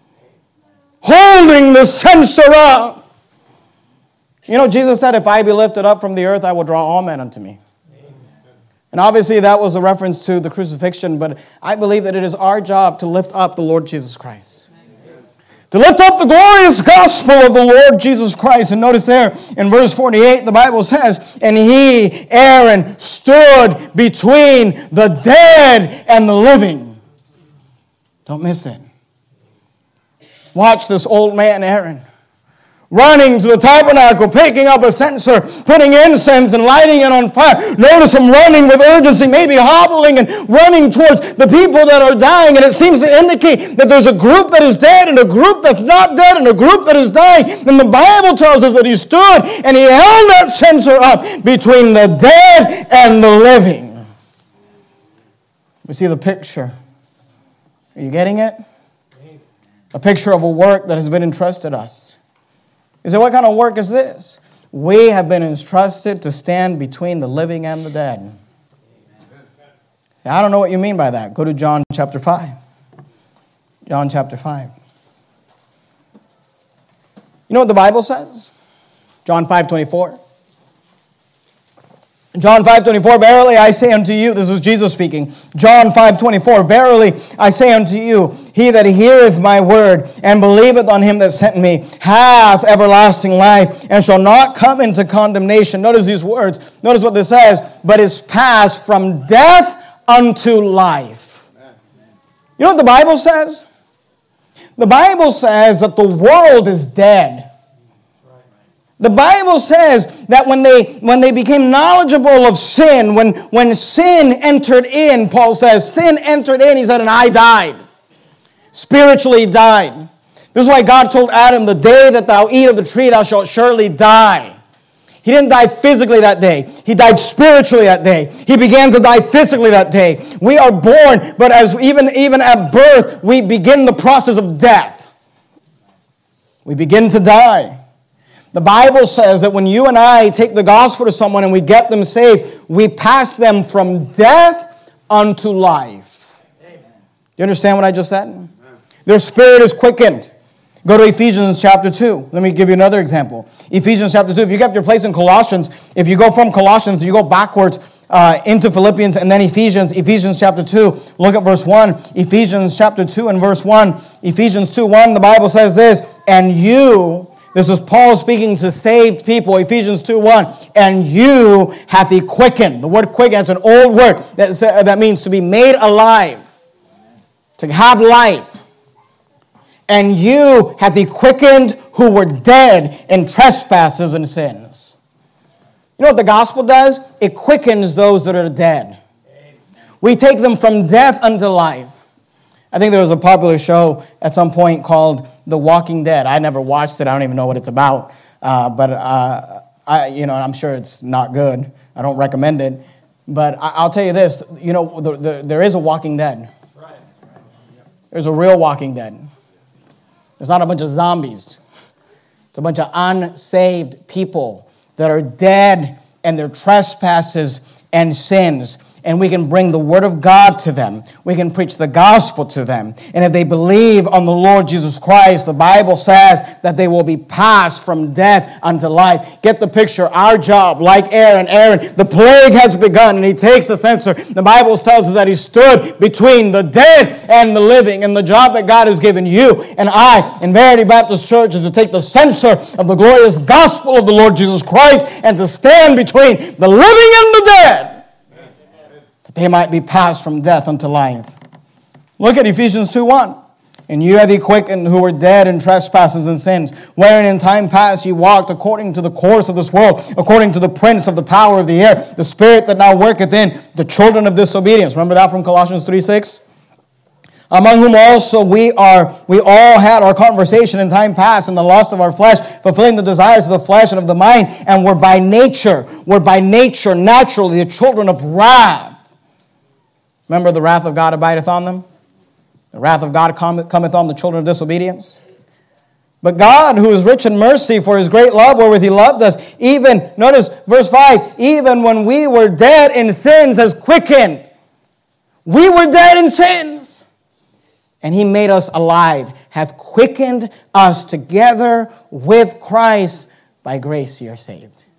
Speaker 1: holding the censer up. You know, Jesus said, if I be lifted up from the earth, I will draw all men unto me. And obviously that was a reference to the crucifixion, but I believe that it is our job to lift up the Lord Jesus Christ. To lift up the glorious gospel of the Lord Jesus Christ. And notice there in verse forty-eight, the Bible says, and he, Aaron, stood between the dead and the living. Don't miss it. Watch this old man, Aaron, running to the tabernacle, picking up a censer, putting incense and lighting it on fire. Notice him running with urgency, maybe hobbling and running towards the people that are dying. And it seems to indicate that there's a group that is dead and a group that's not dead and a group that is dying. And the Bible tells us that he stood and he held that censer up between the dead and the living. We see the picture. Are you getting it? A picture of a work that has been entrusted us. You say, what kind of work is this? We have been entrusted to stand between the living and the dead. See, I don't know what you mean by that. Go to John chapter five. John chapter five. You know what the Bible says? John five twenty-four. John five twenty-four, verily I say unto you, this is Jesus speaking. John five twenty-four, verily I say unto you, he that heareth my word and believeth on him that sent me hath everlasting life and shall not come into condemnation. Notice these words. Notice what this says. But is passed from death unto life. You know what the Bible says? The Bible says that the world is dead. The Bible says that when they when they became knowledgeable of sin, when, when sin entered in, Paul says, sin entered in, he said, and I died. Spiritually died. This is why God told Adam, the day that thou eat of the tree, thou shalt surely die. He didn't die physically that day. He died spiritually that day. He began to die physically that day. We are born, but as even, even at birth, we begin the process of death. We begin to die. The Bible says that when you and I take the gospel to someone and we get them saved, we pass them from death unto life. Amen. You understand what I just said? Amen. Their spirit is quickened. Go to Ephesians chapter two. Let me give you another example. Ephesians chapter two. If you kept your place in Colossians, if you go from Colossians, you go backwards uh, into Philippians and then Ephesians. Ephesians chapter two. Look at verse one. Ephesians chapter two and verse one. Ephesians two one. The Bible says this. And you, this is Paul speaking to saved people. Ephesians two one. And you hath he quickened. The word quicken is an old word that, that means to be made alive. To have life. And you hath he quickened who were dead in trespasses and sins. You know what the gospel does? It quickens those that are dead. We take them from death unto life. I think there was a popular show at some point called The Walking Dead. I never watched it. I don't even know what it's about. Uh, but uh, I, you know, I'm sure it's not good. I don't recommend it. But I, I'll tell you this. You know, the, the, there is a Walking Dead. There's a real Walking Dead. It's not a bunch of zombies. It's a bunch of unsaved people that are dead in their trespasses and sins. And we can bring the word of God to them. We can preach the gospel to them. And if they believe on the Lord Jesus Christ, the Bible says that they will be passed from death unto life. Get the picture. Our job, like Aaron, Aaron, the plague has begun, and he takes the censer. The Bible tells us that he stood between the dead and the living. And the job that God has given you and I in Verity Baptist Church is to take the censer of the glorious gospel of the Lord Jesus Christ and to stand between the living and the dead, they might be passed from death unto life. Look at Ephesians two one. And you have he quickened who were dead in trespasses and sins, wherein in time past ye walked according to the course of this world, according to the prince of the power of the air, the spirit that now worketh in the children of disobedience. Remember that from Colossians three six? Among whom also we are, we all had our conversation in time past in the lust of our flesh, fulfilling the desires of the flesh and of the mind, and were by nature, were by nature naturally the children of wrath. Remember, the wrath of God abideth on them? The wrath of God cometh on the children of disobedience. But God, who is rich in mercy for his great love wherewith he loved us, even, notice verse five, even when we were dead in sins, has quickened. We were dead in sins. And he made us alive, hath quickened us together with Christ. By grace ye are saved.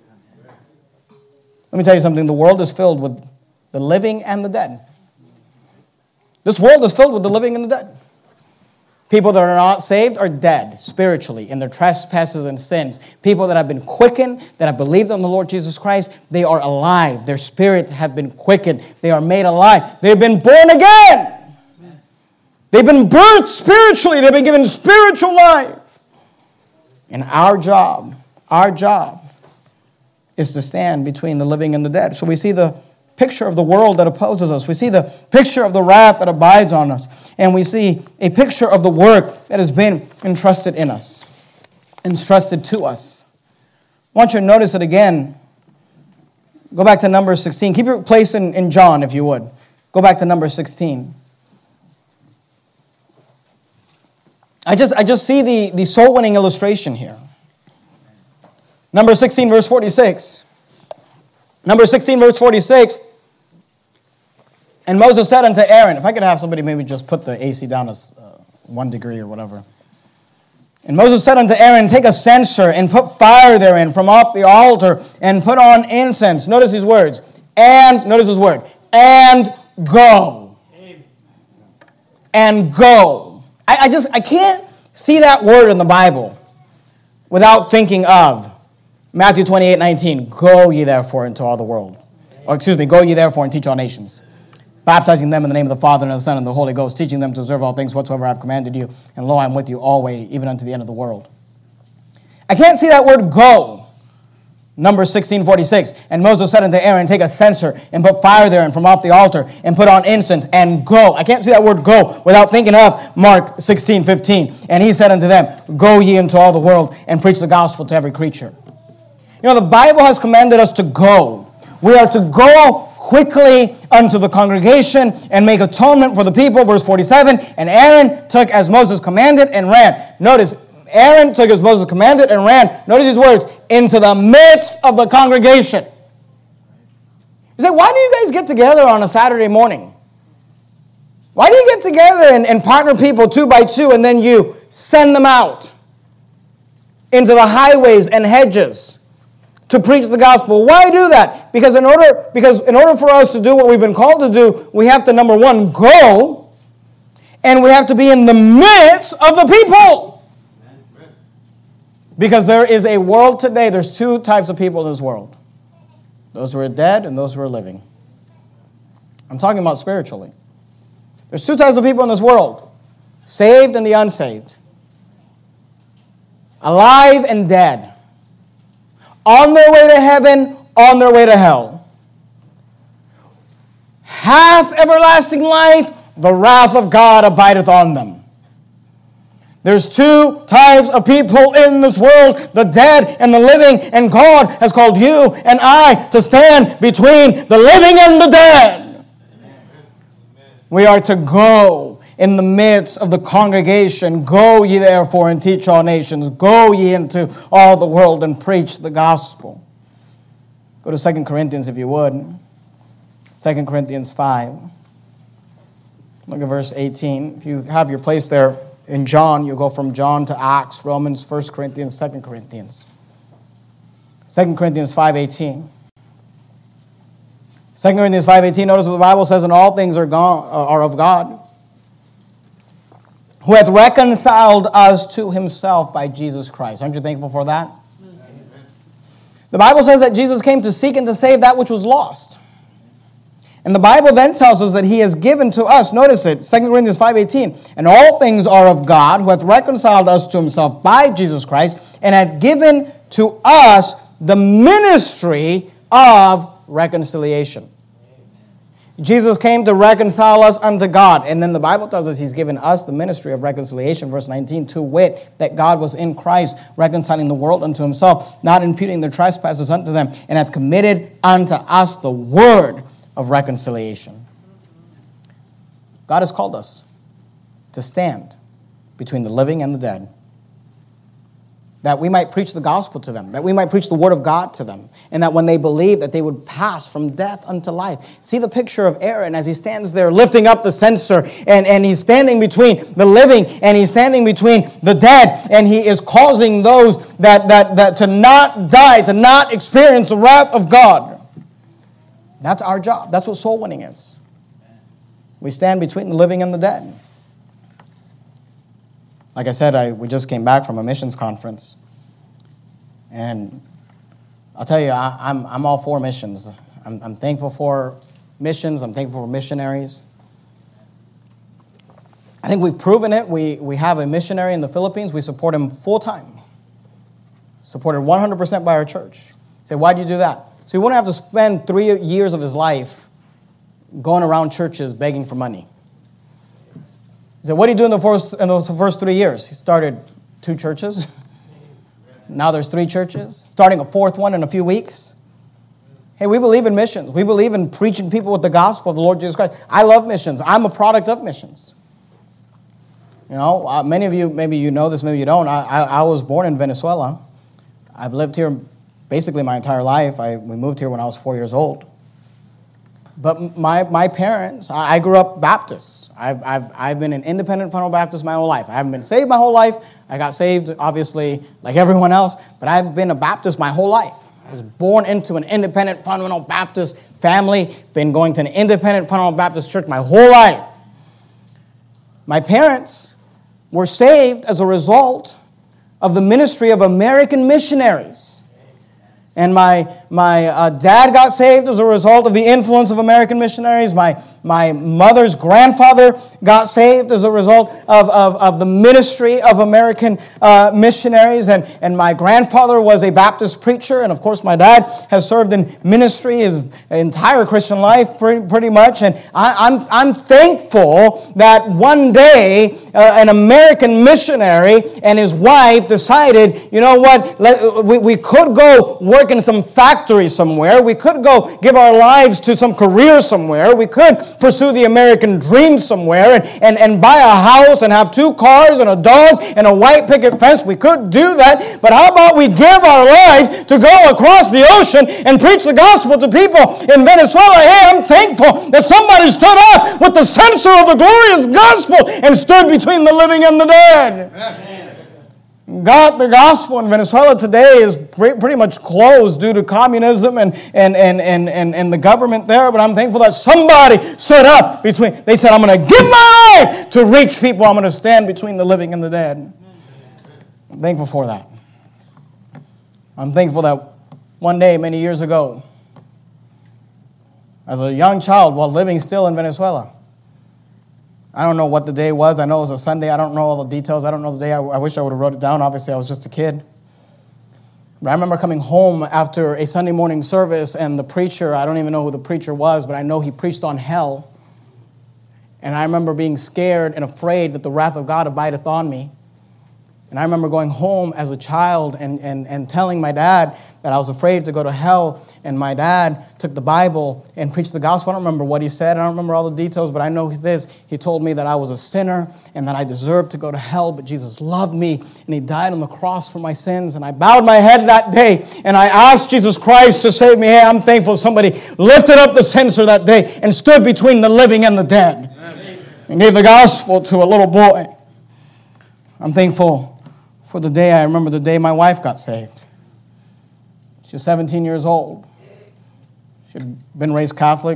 Speaker 1: Let me tell you something. The world is filled with the living and the dead. This world is filled with the living and the dead. People that are not saved are dead spiritually in their trespasses and sins. People that have been quickened, that have believed on the Lord Jesus Christ, they are alive. Their spirits have been quickened. They are made alive. They've been born again. They've been birthed spiritually. They've been given spiritual life. And our job, our job is to stand between the living and the dead. So we see the picture of the world that opposes us. We see the picture of the wrath that abides on us. And we see a picture of the work that has been entrusted in us, entrusted to us. I want you to notice it again. Go back to number sixteen. Keep your place in, in John, if you would. Go back to number sixteen. I just, I just see the, the soul-winning illustration here. Number sixteen, verse forty-six. Number sixteen, verse forty-six. And Moses said unto Aaron, if I could have somebody maybe just put the A C down as uh, one degree or whatever. And Moses said unto Aaron, take a censer and put fire therein from off the altar and put on incense. Notice these words. And, notice this word. And go. Amen. And go. I, I just, I can't see that word in the Bible without thinking of Matthew twenty-eight nineteen, go ye therefore into all the world. Or excuse me, go ye therefore and teach all nations, baptizing them in the name of the Father and of the Son and the Holy Ghost, teaching them to observe all things whatsoever I have commanded you. And lo, I am with you always, even unto the end of the world. I can't see that word go. Number sixteen forty-six. And Moses said unto Aaron, take a censer and put fire therein from off the altar and put on incense and go. I can't see that word go without thinking of Mark sixteen fifteen. And he said unto them, go ye into all the world and preach the gospel to every creature. You know, the Bible has commanded us to go. We are to go quickly unto the congregation and make atonement for the people. Verse forty-seven, and Aaron took as Moses commanded and ran. Notice, Aaron took as Moses commanded and ran. Notice these words, into the midst of the congregation. You say, why do you guys get together on a Saturday morning? Why do you get together and, and partner people two by two and then you send them out into the highways and hedges to preach the gospel. Why do that? Because in order, because in order for us to do what we've been called to do, we have to, number one, go, and we have to be in the midst of the people. Because there is a world today, there's two types of people in this world. Those who are dead and those who are living. I'm talking about spiritually. There's two types of people in this world. Saved and the unsaved. Alive and dead. On their way to heaven, on their way to hell. Hath everlasting life, the wrath of God abideth on them. There's two types of people in this world, the dead and the living, and God has called you and I to stand between the living and the dead. We are to go in the midst of the congregation. Go ye therefore and teach all nations. Go ye into all the world and preach the gospel. Go to Second Corinthians if you would. Second Corinthians five. Look at verse eighteen. If you have your place there in John, you go from John to Acts, Romans, First Corinthians, Second Corinthians. Second Corinthians five eighteen. Second Corinthians five eighteen, notice what the Bible says, and all things are, gone, are of God, who hath reconciled us to himself by Jesus Christ. Aren't you thankful for that? Amen. The Bible says that Jesus came to seek and to save that which was lost. And the Bible then tells us that he has given to us, notice it, Second Corinthians five eighteen, and all things are of God, who hath reconciled us to himself by Jesus Christ, and hath given to us the ministry of reconciliation. Jesus came to reconcile us unto God. And then the Bible tells us he's given us the ministry of reconciliation, verse nineteen, to wit, that God was in Christ reconciling the world unto himself, not imputing their trespasses unto them, and hath committed unto us the word of reconciliation. God has called us to stand between the living and the dead, that we might preach the gospel to them, that we might preach the word of God to them, and that when they believe, that they would pass from death unto life. See the picture of Aaron as he stands there lifting up the censer, and, and he's standing between the living and he's standing between the dead, and he is causing those that, that, that to not die, to not experience the wrath of God. That's our job. That's what soul winning is. We stand between the living and the dead. Like I said, I, we just came back from a missions conference. And I'll tell you, I, I'm, I'm all for missions. I'm, I'm thankful for missions. I'm thankful for missionaries. I think we've proven it. We, we have a missionary in the Philippines. We support him full-time. Supported one hundred percent by our church. You say, why do you do that? So he wouldn't have to spend three years of his life going around churches begging for money. He said, what did he do in the first in those first three years? He started two churches. Now there's three churches. Starting a fourth one in a few weeks. Hey, we believe in missions. We believe in preaching people with the gospel of the Lord Jesus Christ. I love missions. I'm a product of missions. You know, uh, many of you, maybe you know this, maybe you don't. I, I, I was born in Venezuela. I've lived here basically my entire life. I, we moved here when I was four years old. But my, my parents, I, I grew up Baptist. I've, I've, I've been an independent fundamental Baptist my whole life. I haven't been saved my whole life. I got saved, obviously, like everyone else. But I've been a Baptist my whole life. I was born into an independent fundamental Baptist family. Been going to an independent fundamental Baptist church my whole life. My parents were saved as a result of the ministry of American missionaries. And my, my uh, dad got saved as a result of the influence of American missionaries. My, my mother's grandfather got saved as a result of, of, of the ministry of American uh, missionaries. And, and my grandfather was a Baptist preacher. And of course, my dad has served in ministry his entire Christian life, pretty, pretty much. And I, I'm, I'm thankful that one day uh, an American missionary and his wife decided, you know what, let, we, we could go work in some factory somewhere. We could go give our lives to some career somewhere. We could pursue the American dream somewhere and, and, and buy a house and have two cars and a dog and a white picket fence. We could do that. But how about we give our lives to go across the ocean and preach the gospel to people in Venezuela? Hey, I'm thankful that somebody stood up with the censer of the glorious gospel and stood between the living and the dead. Amen. God, the gospel in Venezuela today is pretty much closed due to communism and, and, and, and, and, and the government there. But I'm thankful that somebody stood up between. They said, I'm going to give my life to reach people. I'm going to stand between the living and the dead. I'm thankful for that. I'm thankful that one day, many years ago, as a young child while living still in Venezuela, I don't know what the day was. I know it was a Sunday. I don't know all the details. I don't know the day. I, I wish I would have wrote it down. Obviously, I was just a kid. But I remember coming home after a Sunday morning service, and the preacher, I don't even know who the preacher was, but I know he preached on hell. And I remember being scared and afraid that the wrath of God abideth on me. And I remember going home as a child and, and, and telling my dad that I was afraid to go to hell. And my dad took the Bible and preached the gospel. I don't remember what he said. I don't remember all the details, but I know this. He told me that I was a sinner and that I deserved to go to hell, but Jesus loved me and he died on the cross for my sins. And I bowed my head that day and I asked Jesus Christ to save me. Hey, I'm thankful somebody lifted up the censer that day and stood between the living and the dead and gave the gospel to a little boy. I'm thankful for the day, I remember the day my wife got saved. She was seventeen years old. She had been raised Catholic,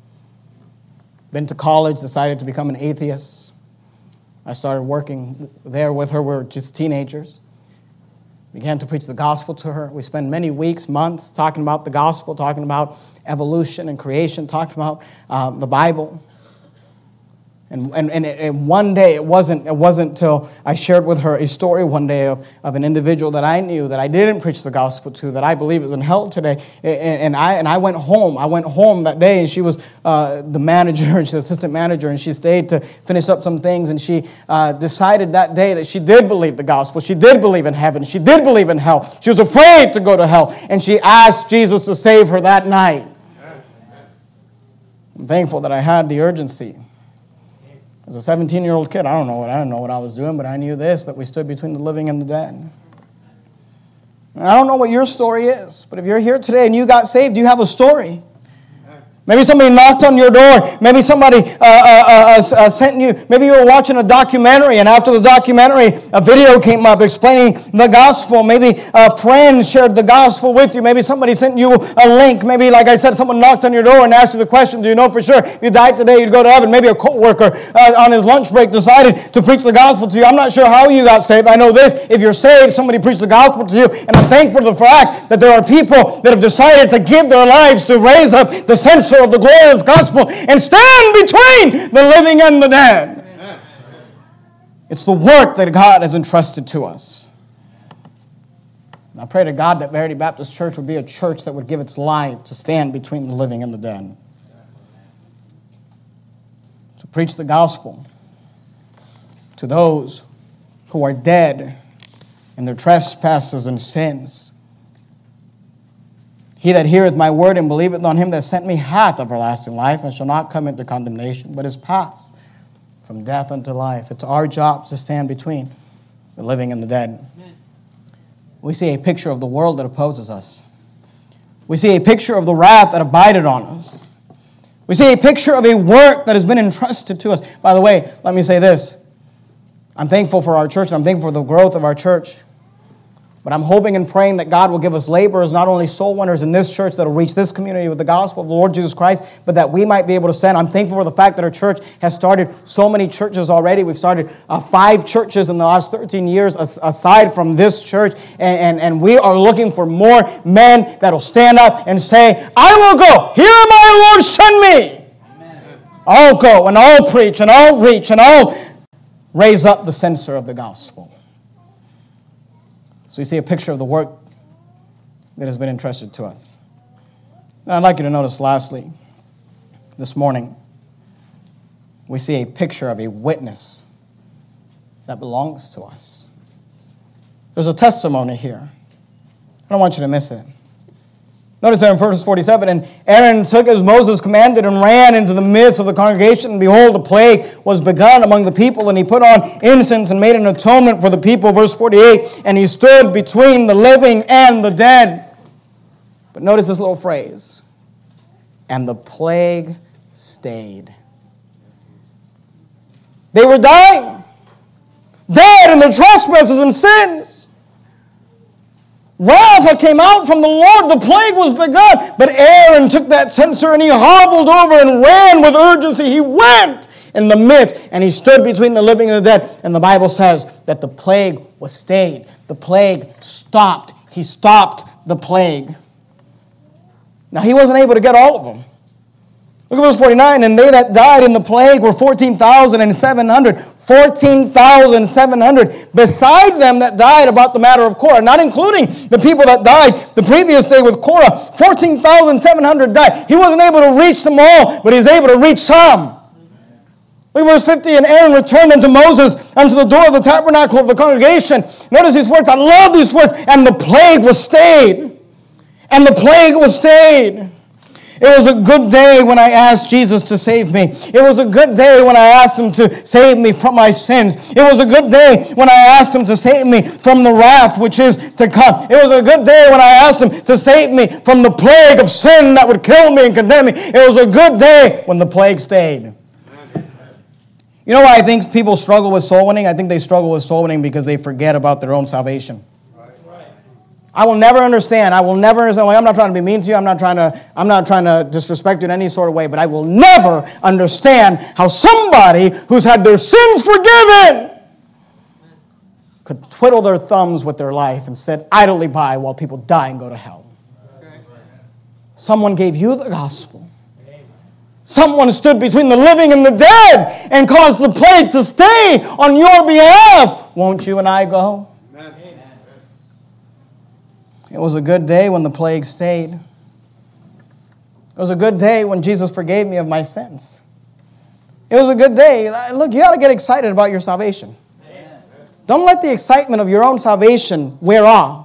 Speaker 1: been to college, decided to become an atheist. I started working there with her. We were just teenagers. Began to preach the gospel to her. We spent many weeks, months talking about the gospel, talking about evolution and creation, talking about uh, the Bible. And, and, and, and one day, it wasn't it wasn't till I shared with her a story one day of, of an individual that I knew that I didn't preach the gospel to, that I believe is in hell today. And, and I and I went home. I went home that day, and she was uh, the manager, and she's the assistant manager, and she stayed to finish up some things. And she uh, decided that day that she did believe the gospel. She did believe in heaven. She did believe in hell. She was afraid to go to hell, and she asked Jesus to save her that night. I'm thankful that I had the urgency. As a seventeen-year-old kid, I don't know what I don't know what I was doing, but I knew this, that we stood between the living and the dead. And I don't know what your story is, but if you're here today and you got saved, you have a story. Maybe somebody knocked on your door. Maybe somebody uh, uh, uh, uh, sent you. Maybe you were watching a documentary, and after the documentary, a video came up explaining the gospel. Maybe a friend shared the gospel with you. Maybe somebody sent you a link. Maybe, like I said, someone knocked on your door and asked you the question, do you know for sure if you died today, you'd go to heaven? Maybe a coworker uh, on his lunch break decided to preach the gospel to you. I'm not sure how you got saved. I know this. If you're saved, somebody preached the gospel to you, and I'm thankful for the fact that there are people that have decided to give their lives to raise up the censer of the glorious gospel and stand between the living and the dead. Amen. It's the work that God has entrusted to us. And I pray to God that Verity Baptist Church would be a church that would give its life to stand between the living and the dead. To preach the gospel to those who are dead in their trespasses and sins. He that heareth my word and believeth on him that sent me hath everlasting life and shall not come into condemnation, but is passed from death unto life. It's our job to stand between the living and the dead. Amen. We see a picture of the world that opposes us. We see a picture of the wrath that abided on us. We see a picture of a work that has been entrusted to us. By the way, let me say this. I'm thankful for our church, and I'm thankful for the growth of our church. But I'm hoping and praying that God will give us laborers, not only soul winners in this church that will reach this community with the gospel of the Lord Jesus Christ, but that we might be able to stand. I'm thankful for the fact that our church has started so many churches already. We've started uh, five churches in the last thirteen years as, aside from this church. And, and, and we are looking for more men that will stand up and say, I will go. Here am I, Lord, send me. Amen. I'll go and I'll preach and I'll reach and I'll raise up the censer of the gospel. So we see a picture of the work that has been entrusted to us. Now I'd like you to notice lastly, this morning, we see a picture of a witness that belongs to us. There's a testimony here. I don't want you to miss it. Notice there in verse forty-seven, and Aaron took as Moses commanded and ran into the midst of the congregation, and behold, a plague was begun among the people, and he put on incense and made an atonement for the people. Verse forty-eight, and he stood between the living and the dead. But notice this little phrase, and the plague stayed. They were dying, dead in their trespasses and sins. Wrath had came out from the Lord. The plague was begun. But Aaron took that censer and he hobbled over and ran with urgency. He went in the midst and he stood between the living and the dead. And the Bible says that the plague was stayed. The plague stopped. He stopped the plague. Now, he wasn't able to get all of them. Look at verse forty-nine. And they that died in the plague were fourteen thousand seven hundred. fourteen thousand seven hundred. Beside them that died about the matter of Korah. Not including the people that died the previous day with Korah. fourteen thousand seven hundred died. He wasn't able to reach them all, but he's able to reach some. Look at verse fifty. And Aaron returned unto Moses unto the door of the tabernacle of the congregation. Notice these words. I love these words. And the plague was stayed. And the plague was stayed. It was a good day when I asked Jesus to save me. It was a good day when I asked him to save me from my sins. It was a good day when I asked him to save me from the wrath which is to come. It was a good day when I asked him to save me from the plague of sin that would kill me and condemn me. It was a good day when the plague stayed. You know why I think people struggle with soul winning? I think they struggle with soul winning because they forget about their own salvation. I will never understand. I will never understand. Like, I'm not trying to be mean to you. I'm not trying to, I'm not trying to disrespect you in any sort of way, but I will never understand how somebody who's had their sins forgiven could twiddle their thumbs with their life and sit idly by while people die and go to hell. Someone gave you the gospel. Someone stood between the living and the dead and caused the plague to stay on your behalf. Won't you and I go? It was a good day when the plague stayed. It was a good day when Jesus forgave me of my sins. It was a good day. Look, you got to get excited about your salvation. Amen. Don't let the excitement of your own salvation wear off.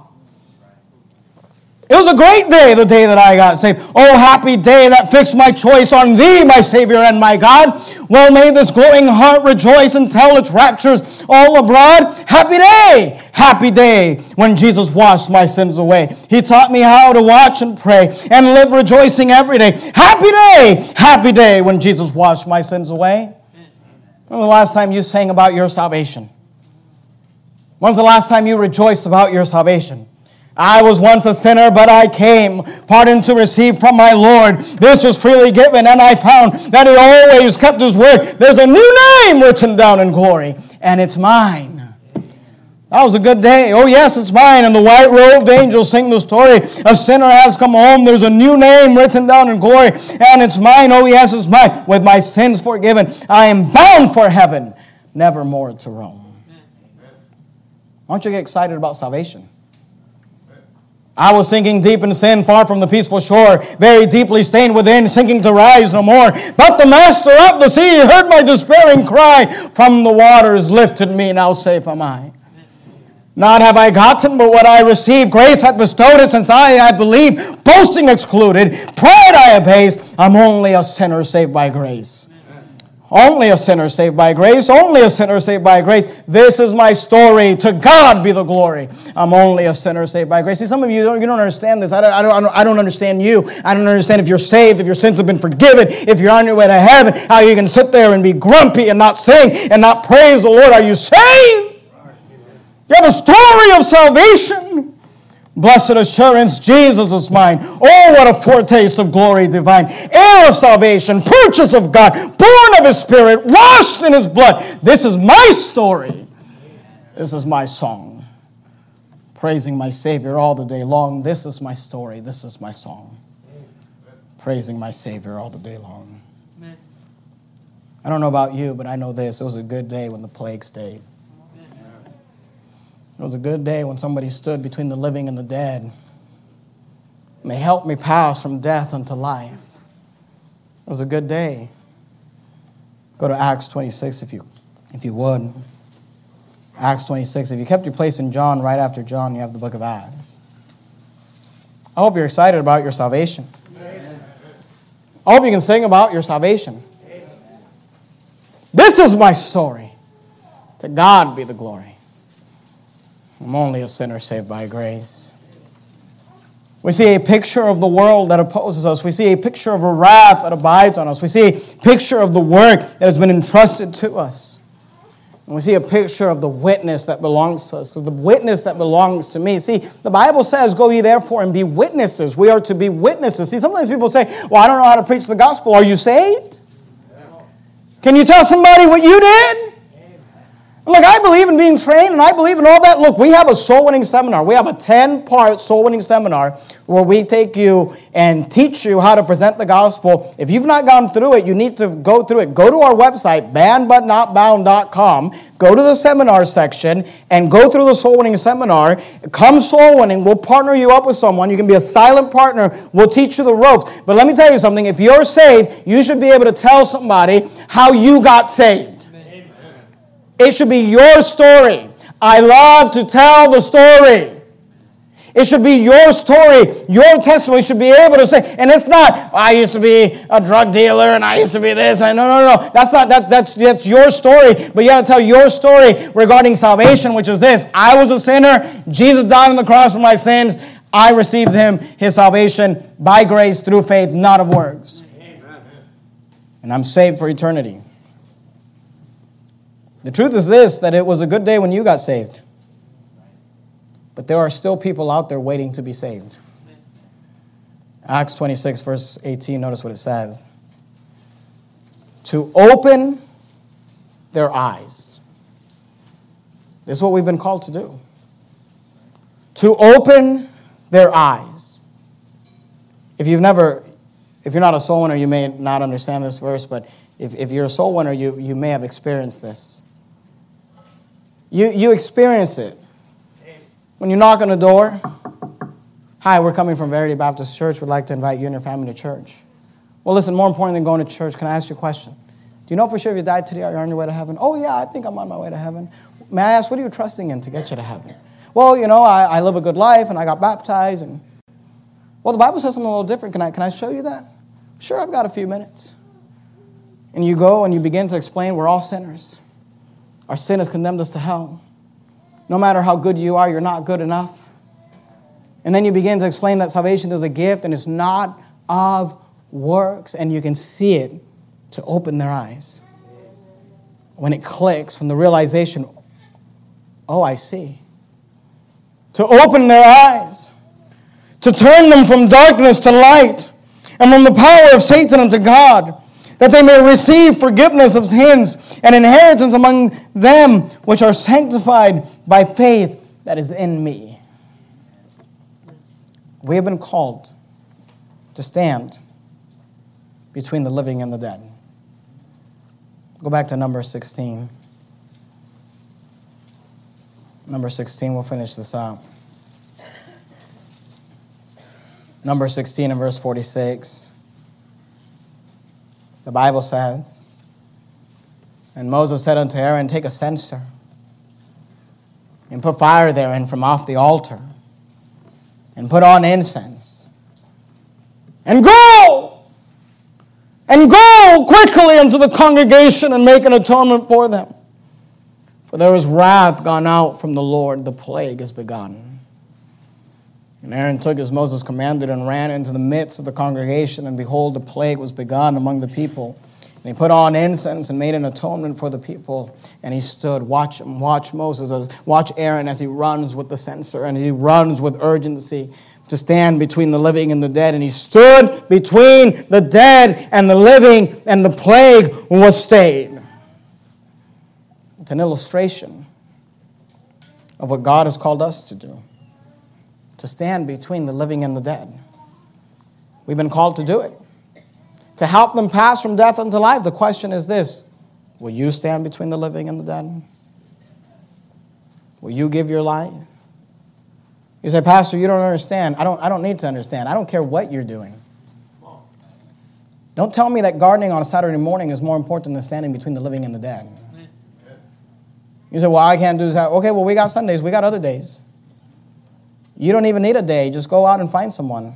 Speaker 1: It was a great day, the day that I got saved. Oh, happy day that fixed my choice on thee, my Savior and my God. Well, may this glowing heart rejoice and tell its raptures all abroad. Happy day, happy day, when Jesus washed my sins away. He taught me how to watch and pray and live rejoicing every day. Happy day, happy day, when Jesus washed my sins away. When was the last time you sang about your salvation? When's the last time you rejoiced about your salvation? I was once a sinner, but I came, pardon to receive from my Lord. This was freely given, and I found that he always kept his word. There's a new name written down in glory, and it's mine. That was a good day. Oh, yes, it's mine. And the white-robed angels sing the story. A sinner has come home. There's a new name written down in glory, and it's mine. Oh, yes, it's mine. With my sins forgiven, I am bound for heaven, never more to roam. Why don't you get excited about salvation? I was sinking deep in sin, far from the peaceful shore, very deeply stained within, sinking to rise no more. But the master of the sea heard my despairing cry. From the waters lifted me, now safe am I. Not have I gotten, but what I received, grace hath bestowed it, since I had believed, boasting excluded, pride I abased. I'm only a sinner saved by grace. Only a sinner saved by grace. Only a sinner saved by grace. This is my story. To God be the glory. I'm only a sinner saved by grace. See, some of you don't, you don't understand this. I don't, I, don't, I don't understand you. I don't understand if you're saved, if your sins have been forgiven, if you're on your way to heaven, how you can sit there and be grumpy and not sing and not praise the Lord. Are you saved? You have a story of salvation. Blessed assurance, Jesus is mine. Oh, what a foretaste of glory divine. Heir of salvation, purchase of God, born of his Spirit, washed in his blood. This is my story. This is my song. Praising my Savior all the day long. This is my story. This is my song. Praising my Savior all the day long. I don't know about you, but I know this. It was a good day when the plague stayed. It was a good day when somebody stood between the living and the dead. And they helped me pass from death unto life. It was a good day. Go to Acts twenty-six if you, if you would. Acts twenty-six. If you kept your place in John, right after John, you have the book of Acts. I hope you're excited about your salvation. I hope you can sing about your salvation. This is my story. To God be the glory. I'm only a sinner saved by grace. We see a picture of the world that opposes us. We see a picture of a wrath that abides on us. We see a picture of the work that has been entrusted to us. And we see a picture of the witness that belongs to us. Because the witness that belongs to me. See, the Bible says, go ye therefore and be witnesses. We are to be witnesses. See, sometimes people say, well, I don't know how to preach the gospel. Are you saved? Can you tell somebody what you did? Look, I believe in being trained, and I believe in all that. Look, we have a soul-winning seminar. We have a ten-part soul-winning seminar where we take you and teach you how to present the gospel. If you've not gone through it, you need to go through it. Go to our website, banned but not bound dot com. Go to the seminar section and go through the soul-winning seminar. Come soul-winning. We'll partner you up with someone. You can be a silent partner. We'll teach you the ropes. But let me tell you something. If you're saved, you should be able to tell somebody how you got saved. It should be your story. I love to tell the story. It should be your story. Your testimony should be able to say, and it's not, I used to be a drug dealer and I used to be this. And no, no, no. That's not, that's, that's, that's your story. But you got to tell your story regarding salvation, which is this. I was a sinner. Jesus died on the cross for my sins. I received him, his salvation by grace through faith, not of works. Amen. And I'm saved for eternity. The truth is this, that it was a good day when you got saved. But there are still people out there waiting to be saved. Acts twenty-six, verse eighteen, notice what it says. To open their eyes. This is what we've been called to do. To open their eyes. If you've never, if you're not a soul winner, you may not understand this verse, but if, if you're a soul winner, you, you may have experienced this. You, you experience it. When you knock on the door, hi, we're coming from Verity Baptist Church. We'd like to invite you and your family to church. Well, listen, more important than going to church, can I ask you a question? Do you know for sure if you died today, are you on your way to heaven? Oh, yeah, I think I'm on my way to heaven. May I ask, what are you trusting in to get you to heaven? Well, you know, I, I live a good life, and I got baptized. And well, the Bible says something a little different. Can I, can I show you that? Sure, I've got a few minutes. And you go and you begin to explain we're all sinners. Our sin has condemned us to hell. No matter how good you are, you're not good enough. And then you begin to explain that salvation is a gift and it's not of works. And you can see it to open their eyes. When it clicks from the realization, oh, I see. To open their eyes. To turn them from darkness to light. And from the power of Satan unto God. That they may receive forgiveness of sins and inheritance among them which are sanctified by faith that is in me. We have been called to stand between the living and the dead. Go back to number sixteen. Number sixteen, we'll finish this out. Number sixteen and verse forty-six. The Bible says, and Moses said unto Aaron, take a censer and put fire therein from off the altar and put on incense and go and go quickly unto the congregation and make an atonement for them. For there is wrath gone out from the Lord, the plague is begun. And Aaron took as Moses commanded and ran into the midst of the congregation, and behold, the plague was begun among the people. And he put on incense and made an atonement for the people. And he stood, watch him, watch Moses, as, watch Aaron as he runs with the censer, and he runs with urgency to stand between the living and the dead. And he stood between the dead and the living, and the plague was stayed. It's an illustration of what God has called us to do. To stand between the living and the dead. We've been called to do it. To help them pass from death unto life. The question is this. Will you stand between the living and the dead? Will you give your life? You say, Pastor, you don't understand. I don't, I don't need to understand. I don't care what you're doing. Don't tell me that gardening on a Saturday morning is more important than standing between the living and the dead. You say, well, I can't do that. Okay, well, we got Sundays. We got other days. You don't even need a day. Just go out and find someone.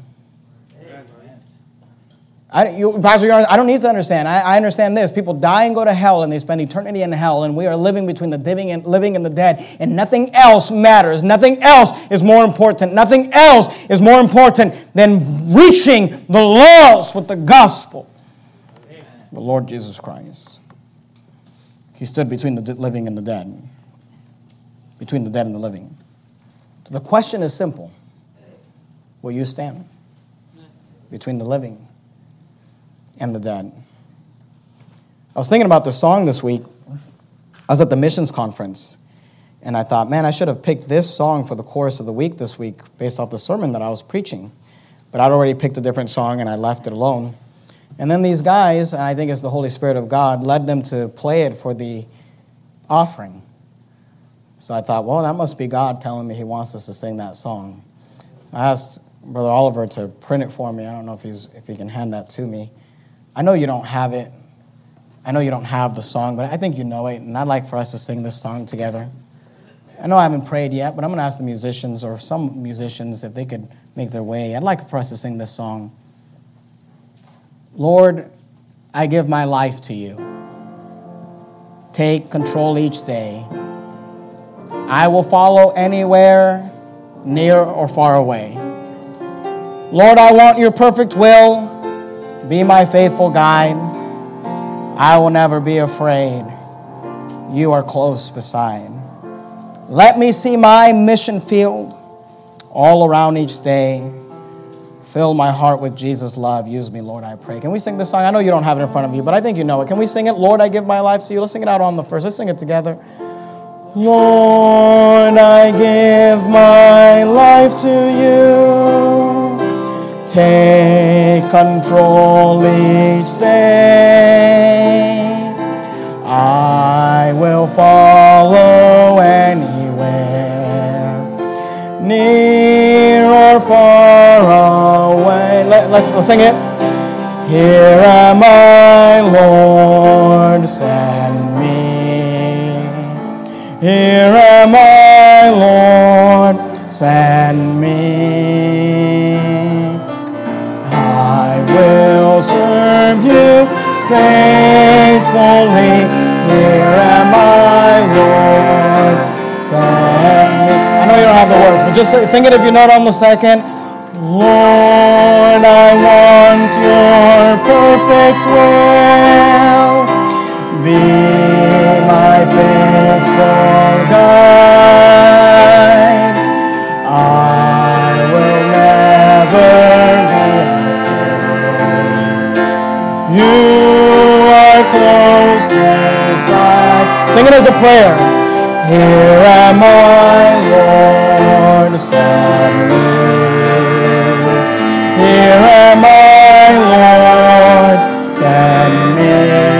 Speaker 1: I, you, Pastor, I don't need to understand. I, I understand this. People die and go to hell, and they spend eternity in hell, and we are living between the living and, living and the dead, and nothing else matters. Nothing else is more important. Nothing else is more important than reaching the lost with the gospel. Amen. The Lord Jesus Christ. He stood between the living and the dead. Between the dead and the living. So the question is simple. Will you stand between the living and the dead? I was thinking about the song this week. I was at the missions conference, and I thought, man, I should have picked this song for the chorus of the week this week based off the sermon that I was preaching. But I'd already picked a different song, and I left it alone. And then these guys, and I think it's the Holy Spirit of God, led them to play it for the offering. So I thought, well, that must be God telling me he wants us to sing that song. I asked Brother Oliver to print it for me. I don't know if he's if he can hand that to me. I know you don't have it. I know you don't have the song, but I think you know it, and I'd like for us to sing this song together. I know I haven't prayed yet, but I'm going to ask the musicians or some musicians if they could make their way. I'd like for us to sing this song. Lord, I give my life to you. Take control each day. I will follow anywhere, near or far away. Lord, I want your perfect will. Be my faithful guide. I will never be afraid. You are close beside. Let me see my mission field all around each day. Fill my heart with Jesus' love. Use me, Lord, I pray. Can we sing this song? I know you don't have it in front of you, but I think you know it. Can we sing it? Lord, I give my life to you. Let's sing it out on the first. Let's sing it together. Lord, I give my life to you. Take control each day. I will follow anywhere, near or far away. Let, let's, let's sing it. Here am I, Lord, send me. Here am I, Lord, send me. I will serve you faithfully. Here am I, Lord, send me. I know you don't have the words, but just sing it if you know it on the second. Lord, I want your perfect will. Be my faithful guide. I will never be afraid. You are close beside. Sing it as a prayer. Here am I, Lord, send me. Here am I, Lord, send me.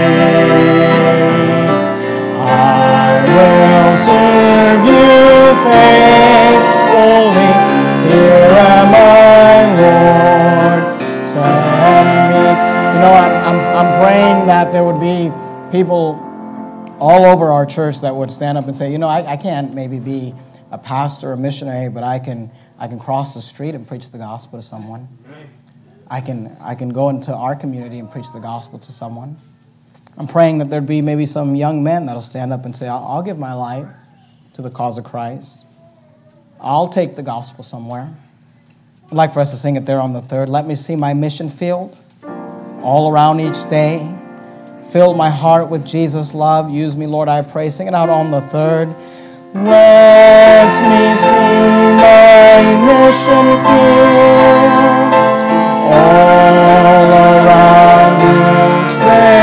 Speaker 1: I will serve you faithfully. Here am I, Lord, send me. You know, I'm, I'm, I'm praying that there would be people all over our church that would stand up and say, you know, I, I can't maybe be a pastor or a missionary, but I can I can cross the street and preach the gospel to someone. I can I can go into our community and preach the gospel to someone. I'm praying that there'd be maybe some young men that'll stand up and say, I'll, I'll give my life to the cause of Christ. I'll take the gospel somewhere. I'd like for us to sing it there on the third. Let me see my mission field all around each day. Fill my heart with Jesus' love. Use me, Lord, I pray. Sing it out on the third. Let me see my mission field all around each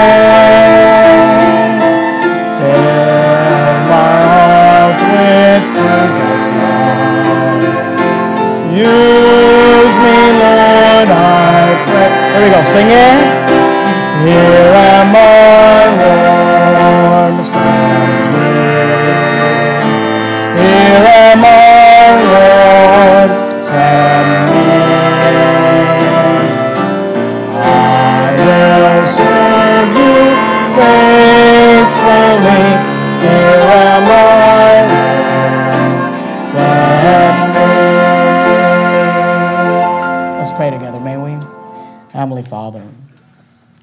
Speaker 1: day. Fill my heart with Jesus' love. Use me, Lord, I pray. Here we go. Sing it. Here am I, Lord, send me. Here am I, Lord, send me. I will serve you faithfully. Here am I, Lord, send me.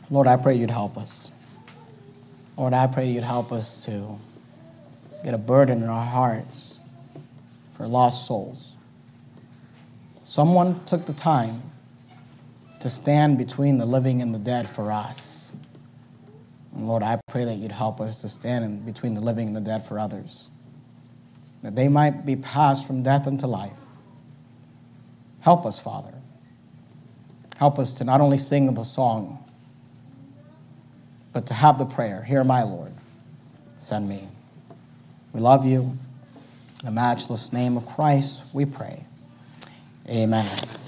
Speaker 1: Lord, I pray you'd help us. Lord, I pray you'd help us to get a burden in our hearts for lost souls. Someone took the time to stand between the living and the dead for us. And Lord, I pray that you'd help us to stand in between the living and the dead for others, that they might be passed from death into life. Help us, Father. Help us to not only sing the song, but to have the prayer, "Here am I, Lord, send me." We love you. In the matchless name of Christ, we pray. Amen.